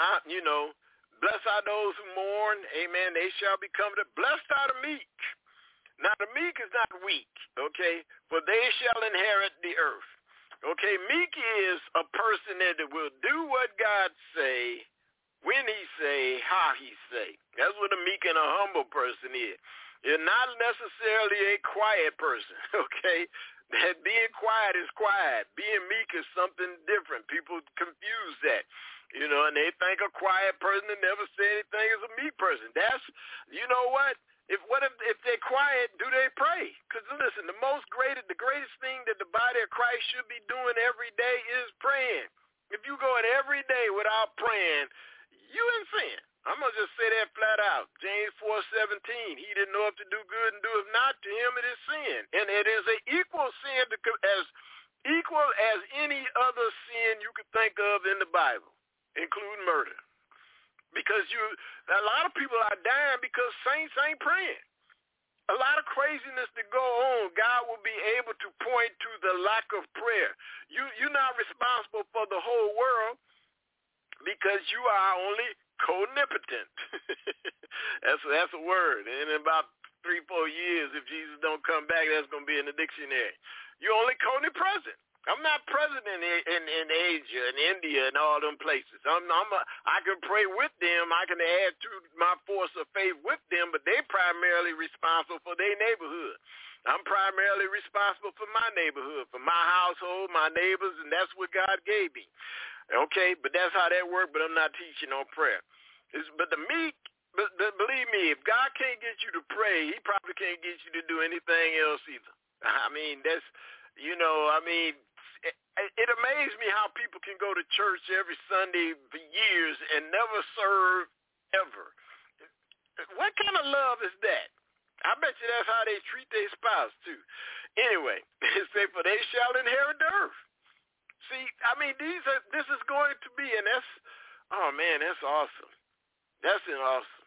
blessed are those who mourn. Amen. They shall become blessed are the meek. Now, the meek is not weak, okay? For they shall inherit the earth. Okay, meek is a person that will do what God say, when he say, how he say. That's what a meek and a humble person is. You're not necessarily a quiet person, okay? That being quiet is quiet. Being meek is something different. People confuse that, and they think a quiet person that never say anything is a meek person. You know what? If they're quiet, do they pray? Because listen, the greatest thing that the body of Christ should be doing every day is praying. If you go in every day without praying, you in sin. I'm going to just say that flat out. James 4:17, he didn't know if to do good and do if not, to him it is sin. And it is an equal sin as equal as any other sin you could think of in the Bible, including murder. Because a lot of people are dying because saints ain't praying. A lot of craziness to go on, God will be able to point to the lack of prayer. You're not responsible for the whole world because you are only co-omnipotent. That's a word. And in about 3-4 years, if Jesus don't come back, that's going to be in the dictionary. You're only co-omnipresent. I'm not present in Asia and India and all them places. I can pray with them. I can add to my force of faith with them, but they're primarily responsible for their neighborhood. I'm primarily responsible for my neighborhood, for my household, my neighbors, and that's what God gave me. Okay, but that's how that works, but I'm not teaching on prayer. But the meek, but believe me, if God can't get you to pray, he probably can't get you to do anything else either. I mean, it amazes me how people can go to church every Sunday for years and never serve ever. What kind of love is that? I bet you that's how they treat their spouse too. Anyway, it says, for they shall inherit the earth. See, I mean, this is going to be, and that's awesome. That's awesome.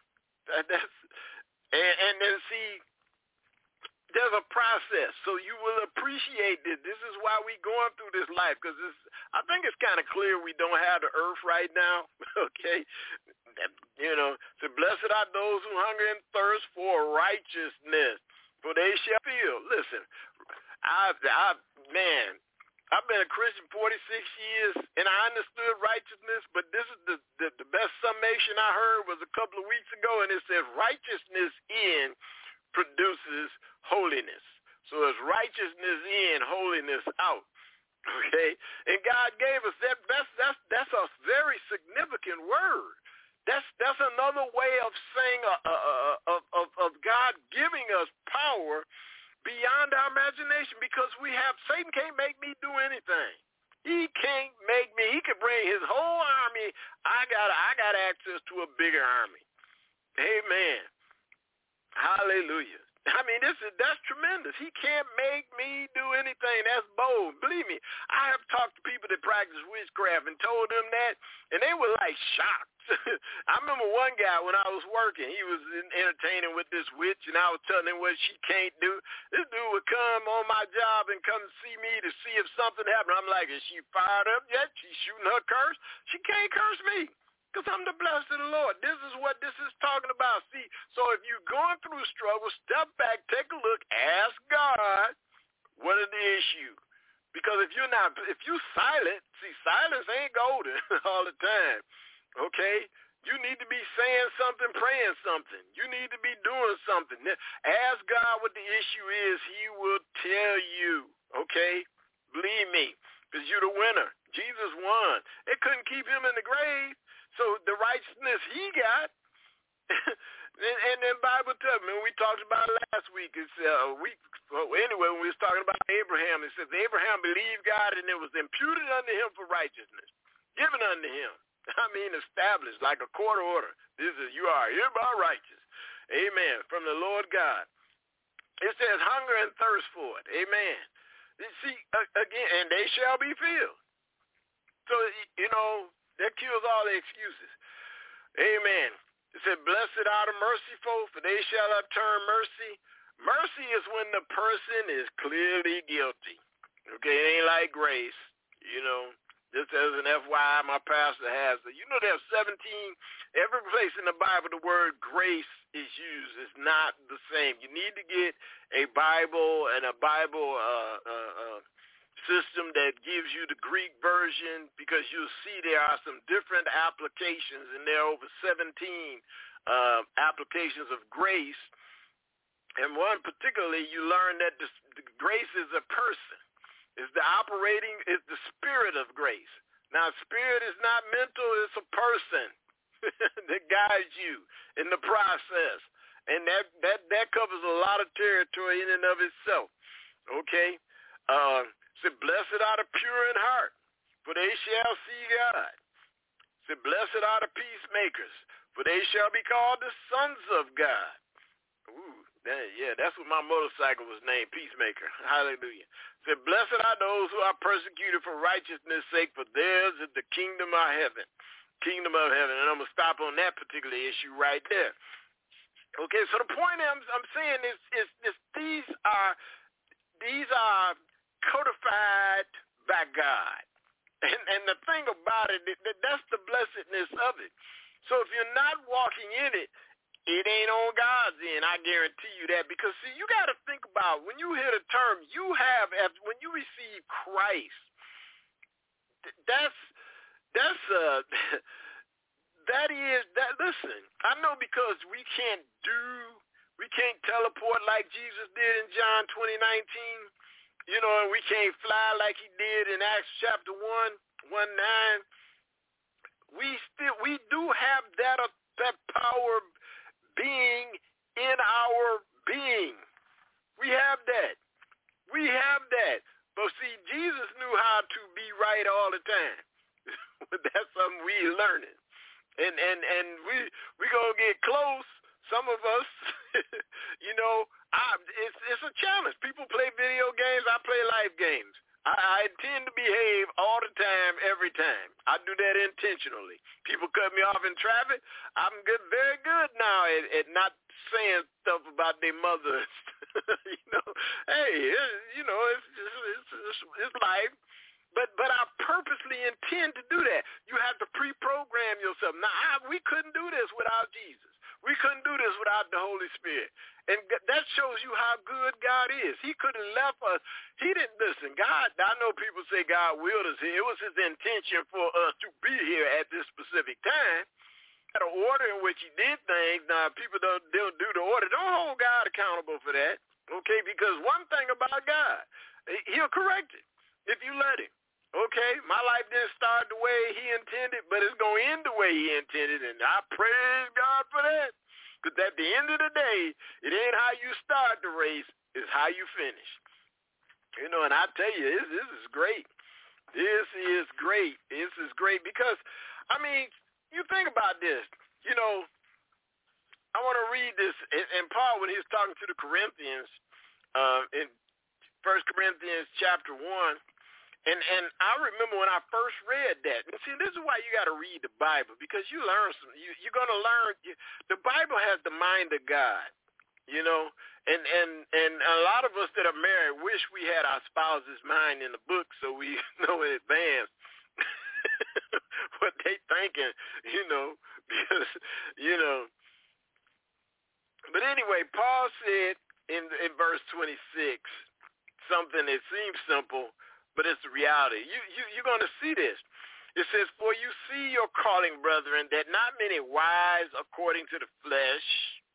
And then see, there's a process, so you will appreciate this. This is why we're going through this life, because I think it's kind of clear we don't have the earth right now, okay? So blessed are those who hunger and thirst for righteousness, for they shall feel. Listen, I've been a Christian 46 years, and I understood righteousness, but this is the best summation I heard was a couple of weeks ago, and it said righteousness in produces holiness. So it's righteousness in, holiness out. Okay? And God gave us that. That's a very significant word. That's another way of saying of God giving us power beyond our imagination, because Satan can't make me do anything. He can't make me. He can bring his whole army. I got access to a bigger army. Amen. Hallelujah. I mean, that's tremendous. He can't make me do anything. That's bold. Believe me, I have talked to people that practice witchcraft and told them that, and they were like shocked. I remember one guy when I was working, he was entertaining with this witch, and I was telling him what she can't do. This dude would come on my job and come see me to see if something happened. I'm like, is she fired up yet? She's shooting her curse? She can't curse me. Because I'm the blessed of the Lord. This is what this is talking about. See, so if you're going through struggle, step back, take a look, ask God, what is the issue? Because if you're silent, see, silence ain't golden all the time, okay? You need to be saying something, praying something. You need to be doing something. Ask God what the issue is. He will tell you, okay? Believe me, because you're the winner. Jesus won. It couldn't keep him in the grave. So the righteousness he got, and then Bible tells me, we talked about it last week, it's anyway, when we was talking about Abraham, it says, Abraham believed God and it was imputed unto him for righteousness, given unto him. I mean, established like a court order. This is, you are hereby righteous. Amen. From the Lord God. It says hunger and thirst for it. Amen. See, again, and they shall be filled. So, that kills all the excuses. Amen. It said, blessed are the merciful, for they shall obtain mercy. Mercy is when the person is clearly guilty. Okay, it ain't like grace. Just as an FYI, my pastor has it. There's 17, every place in the Bible the word grace is used. It's not the same. You need to get a Bible and a Bible system that gives you the Greek version, because you'll see there are some different applications, and there are over 17 applications of grace. And one particularly, you learn that the grace is a person. It's the spirit of grace. Now, spirit is not mental, it's a person that guides you in the process. And that covers a lot of territory in and of itself. Okay? Said, blessed are the pure in heart, for they shall see God. Said, blessed are the peacemakers, for they shall be called the sons of God. Ooh, that's what my motorcycle was named, Peacemaker. Hallelujah. Said, blessed are those who are persecuted for righteousness' sake, for theirs is the kingdom of heaven. Kingdom of heaven. And I'm going to stop on that particular issue right there. Okay, so the point I'm saying is these are codified by God. And the thing about it, that's the blessedness of it. So if you're not walking in it, it ain't on God's end. I guarantee you that. Because, see, you got to think about, when you hear the term, when you receive Christ, listen, I know, because we can't teleport like Jesus did in John 20:19. And we can't fly like he did in Acts chapter 1:9. We do have that power being in our being. We have that. But see, Jesus knew how to be right all the time. That's something we learning. And we gonna get close. Some of us, it's a challenge. People play video games. I play life games. I intend to behave all the time, every time. I do that intentionally. People cut me off in traffic. I'm very good now at not saying stuff about their mothers. Hey, it's life. But I purposely intend to do that. You have to pre-program yourself. Now, we couldn't do this without Jesus. We couldn't do this without the Holy Spirit. And that shows you how good God is. He could have left us. He didn't listen. God, I know people say God willed us here. It was his intention for us to be here at this specific time. Had an order in which he did things. Now, people don't do the order. Don't hold God accountable for that. Okay? Because one thing about God, he'll correct it if you let him. Okay, my life didn't start the way he intended, but it's going to end the way he intended, and I praise God for that. Because at the end of the day, it ain't how you start the race, it's how you finish. And I tell you, this is great. This is great. This is great because, I mean, you think about this. I want to read this. And Paul, when he was talking to the Corinthians, in 1 Corinthians chapter 1, and I remember when I first read that. And see, this is why you got to read the Bible, because you learn some. You're going to learn. The Bible has the mind of God, you know. And a lot of us that are married wish we had our spouse's mind in the book so we know in advance what they thinking, you know, because, you know. But anyway, Paul said in verse 26 something that seems simple, but it's the reality. You're going to see this. It says, for you see your calling, brethren, that not many wise according to the flesh,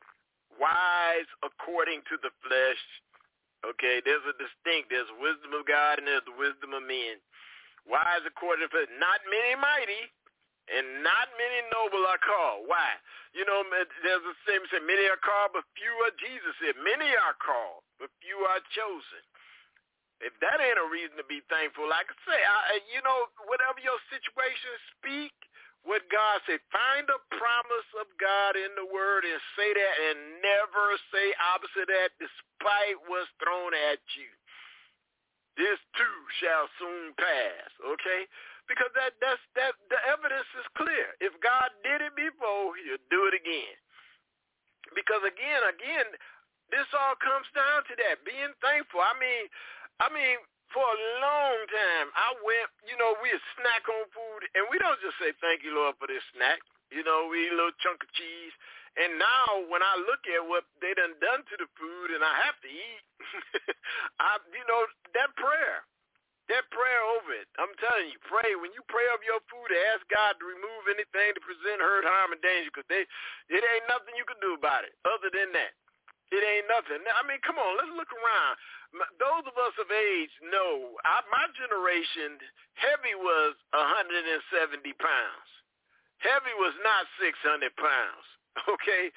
okay, there's wisdom of God and there's the wisdom of men. Wise according to the flesh, not many mighty, and not many noble are called. Why? You know, there's a saying, many are called, but few are. Jesus said, many are called, but few are chosen. If that ain't a reason to be thankful, like I say, you know, whatever your situation, speak what God said. Find a promise of God in the Word and say that, and never say opposite of that, despite what's thrown at you. This too shall soon pass, okay? Because that's the evidence is clear. If God did it before, he'll do it again. Because again, this all comes down to that, being thankful. I mean, for a long time, I went, you know, we snack on food, and we don't just say, thank you, Lord, for this snack. You know, we eat a little chunk of cheese. And now when I look at what they done to the food and I have to eat, you know, that prayer over it, I'm telling you, pray. When you pray over your food, ask God to remove anything to present hurt, harm, and danger, because it ain't nothing you can do about it other than that. It ain't nothing. I mean, come on, let's look around. Those of us of age know, my generation, heavy was 170 pounds. Heavy was not 600 pounds, okay?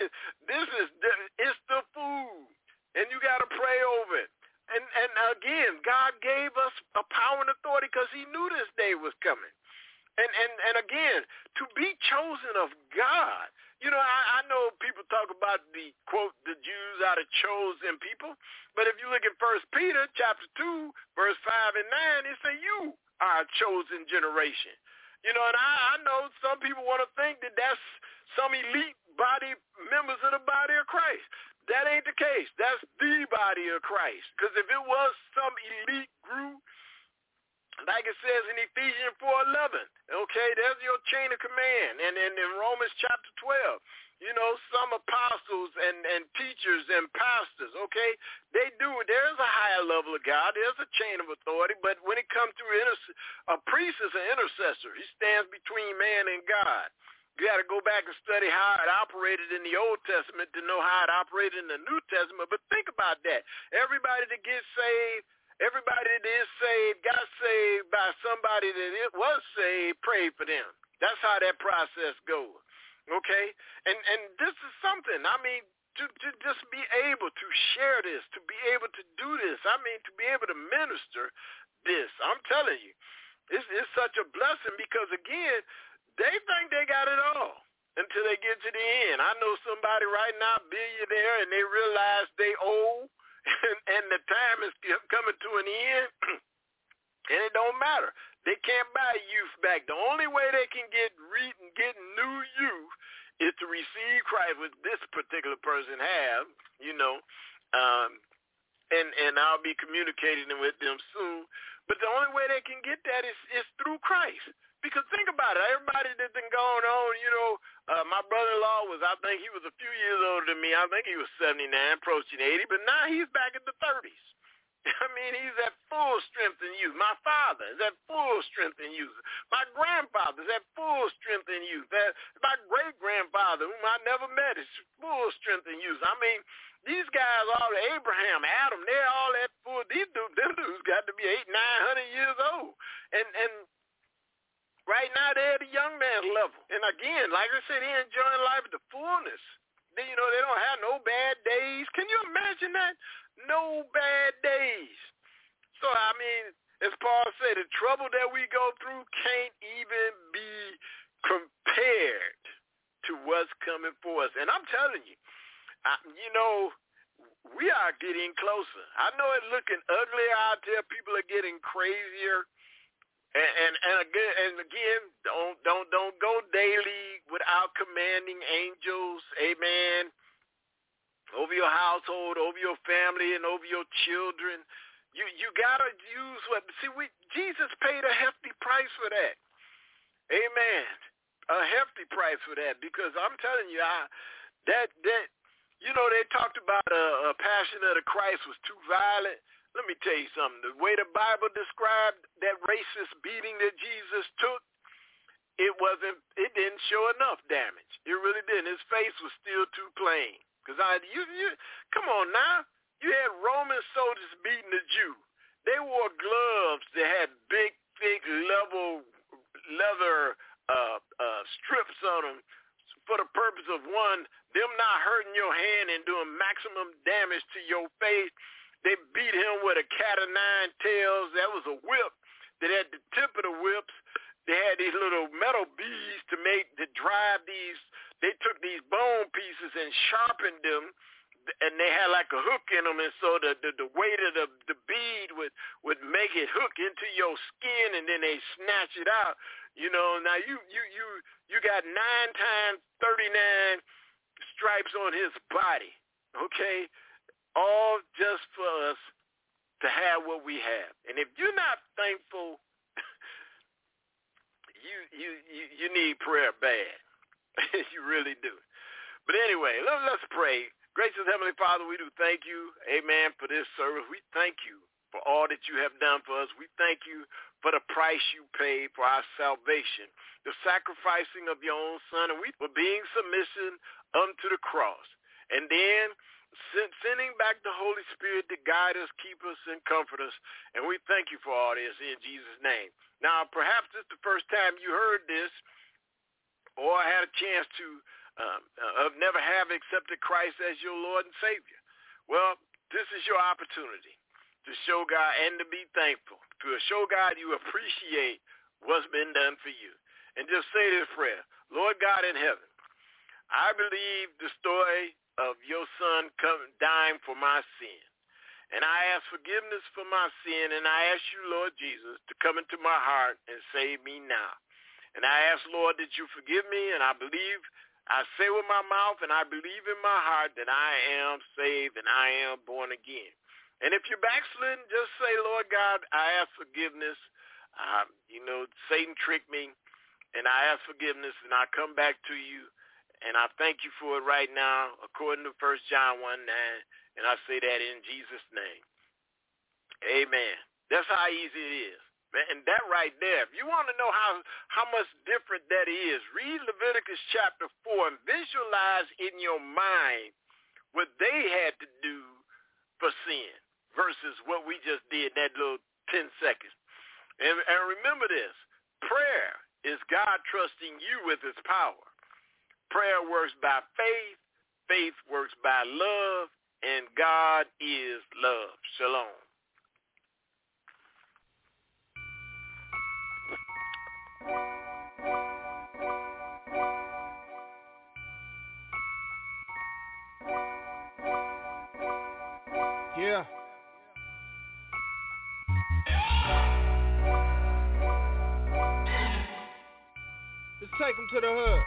It's the food, and you got to pray over it. And again, God gave us a power and authority because he knew this day was coming. And again, to be chosen of God. You know, I know people talk about the, quote, the Jews are the chosen people. But if you look at 1 Peter chapter 2, verse 5 and 9, it says you are a chosen generation. You know, and I know some people want to think that that's some elite body members of the body of Christ. That ain't the case. That's the body of Christ. Because if it was some elite group, like it says in Ephesians 4:11, okay, there's your chain of command. And in Romans chapter 12, you know, some apostles and teachers and pastors, okay, they do. There's a higher level of God. There's a chain of authority. But when it comes to a priest is an intercessor. He stands between man and God. You got to go back and study how it operated in the Old Testament to know how it operated in the New Testament. But think about that. Everybody that gets saved, everybody that is saved, got saved by somebody that it was saved, prayed for them. That's how that process goes, okay? And this is something, I mean, to just be able to share this, to be able to do this, I mean, to be able to minister this, I'm telling you, it's such a blessing because, again, they think they got it all until they get to the end. I know somebody right now, billionaire, and they realize they owe, and the time is coming to an end, and it don't matter. They can't buy youth back. The only way they can get new youth is to receive Christ, which this particular person have, you know, and I'll be communicating with them soon. But the only way they can get that is through Christ. Because think about it, everybody that's been going on, you know, my brother-in-law I think he was a few years older than me. I think he was 79, approaching 80, but now he's back in the 30s. I mean, he's at full strength and youth. My father is at full strength and youth. My grandfather is at full strength and youth. My great-grandfather, whom I never met, is full strength and youth. I mean, these guys, all Abraham, Adam, they're all at full. Them dudes got to be 800-900 years old. And right now, they're at the young man's level. And again, like I said, they're enjoying life at the fullness. You know, they don't have no bad days. Can you imagine that? No bad days. So, I mean, as Paul said, the trouble that we go through can't even be compared to what what's coming for us. And I'm telling you, we are getting closer. I know it's looking ugly out there. People are getting crazier. And again, don't go daily without commanding angels, amen, over your household, over your family, and over your children. You gotta use Jesus paid a hefty price for that, amen, a hefty price for that. Because I'm telling you, they talked about a passion of the Christ was too violent. Let me tell you something. The way the Bible described that racist beating that Jesus took, it didn't show enough damage. It really didn't. His face was still too plain. Because come on now. You had Roman soldiers beating a Jew. They wore gloves that had big, thick, leather strips on them for the purpose of, one, them not hurting your hand and doing maximum damage to your face. They beat him with a cat of nine tails. That was a whip that at the tip of the whips, they had these little metal beads to drive these. They took these bone pieces and sharpened them, and they had like a hook in them, and so the weight of the bead would make it hook into your skin, and then they snatch it out. Now you got 9 times 39 stripes on his body, okay? All just for us to have what we have. And if you're not thankful, you need prayer bad. You really do. But anyway, let's pray. Gracious Heavenly Father, we do thank you, amen, for this service. We thank you for all that you have done for us. We thank you for the price you paid for our salvation, the sacrificing of your own Son, and we for being submission unto the cross. And then sending back the Holy Spirit to guide us, keep us, and comfort us. And we thank you for all this in Jesus' name. Now, perhaps this is the first time you heard this or had a chance to never have accepted Christ as your Lord and Savior. Well, this is your opportunity to show God and to be thankful, to show God you appreciate what's been done for you. And just say this prayer: Lord God in heaven, I believe the story of your Son dying for my sin. And I ask forgiveness for my sin, and I ask you, Lord Jesus, to come into my heart and save me now. And I ask, Lord, that you forgive me, and I say with my mouth, and I believe in my heart that I am saved and I am born again. And if you're backslidden, just say, Lord God, I ask forgiveness. Satan tricked me, and I ask forgiveness, and I come back to you. And I thank you for it right now, according to 1 John 1:9, and I say that in Jesus' name. Amen. That's how easy it is. And that right there, if you want to know how much different that is, read Leviticus chapter 4 and visualize in your mind what they had to do for sin versus what we just did that little 10 seconds. And remember this, prayer is God trusting you with his power. Prayer works by faith, faith works by love, and God is love. Shalom. Yeah. Let's take him to the hood.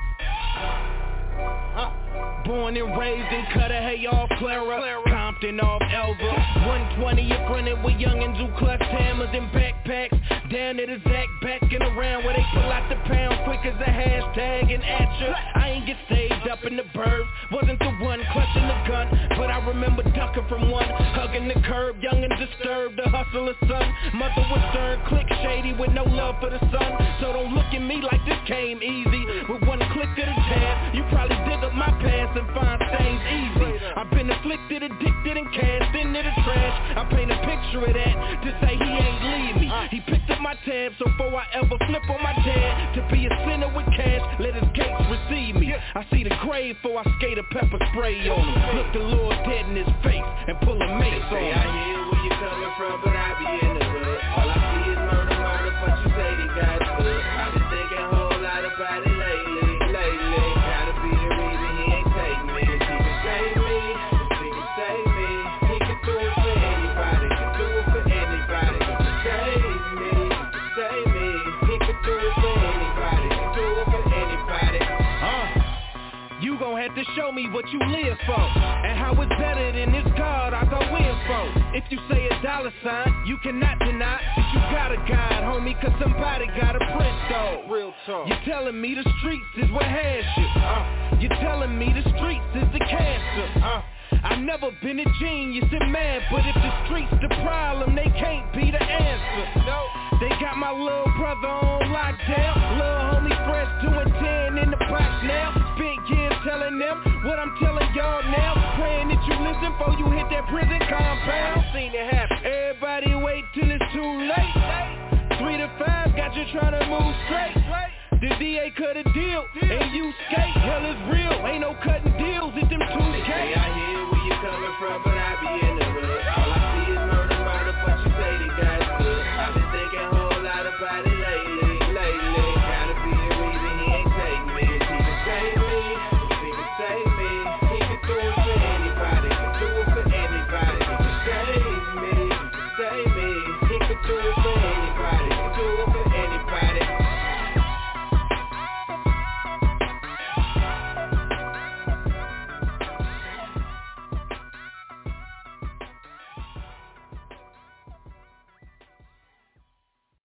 Born and raised in Cutter, hey, off Clara, Compton, off Elva. 120 in front of with youngins who clutch hammers and backpacks. Down to the Zach, backing around where they pull out the pound quick as a hashtag and at ya. I ain't get saved up in the burbs, wasn't the one clutching the gun, but I remember ducking from one, hugging the curb, young and disturbed, the hustler's son. Mother was stern, click shady with no love for the son. So don't look at me like this came easy. With one click of the jab, you probably dig up my past and find things easy. I've been afflicted, addicted, and cast into the trash. I paint a picture of that to say he ain't leave me. He picked up my tab, so before I ever flip on my dad, to be a sinner with cash, let his gates receive me. I see the grave before I skate a pepper spray on him. Look the Lord dead in his face and pull a mace on him. I hear where you coming from, but I be in the hood. All I see is murder, but you say they got good. I've been thinking a whole lot about it lately. Gotta be the reason. show me what you live for, and how it's better than this God I thought we for. If you say $, you cannot deny that you got a God, homie, cause somebody got a print though. Real talk. You're telling me the streets is what has you. You're telling me the streets is the cancer. I've never been a genius and man, but if the streets the problem, they can't be the answer. No. They got my little brother on lockdown, little homie fresh doing 10 in the box now. Spent years telling them what I'm telling y'all now, praying that you listen before you hit that prison compound. Seen it happen. Everybody wait till it's too late. 3 to 5 got you trying to move straight. The DA cut a deal, and you skate. Hell is real, ain't no cutting deals at them 2K. They say I hear where you coming from, but I be in the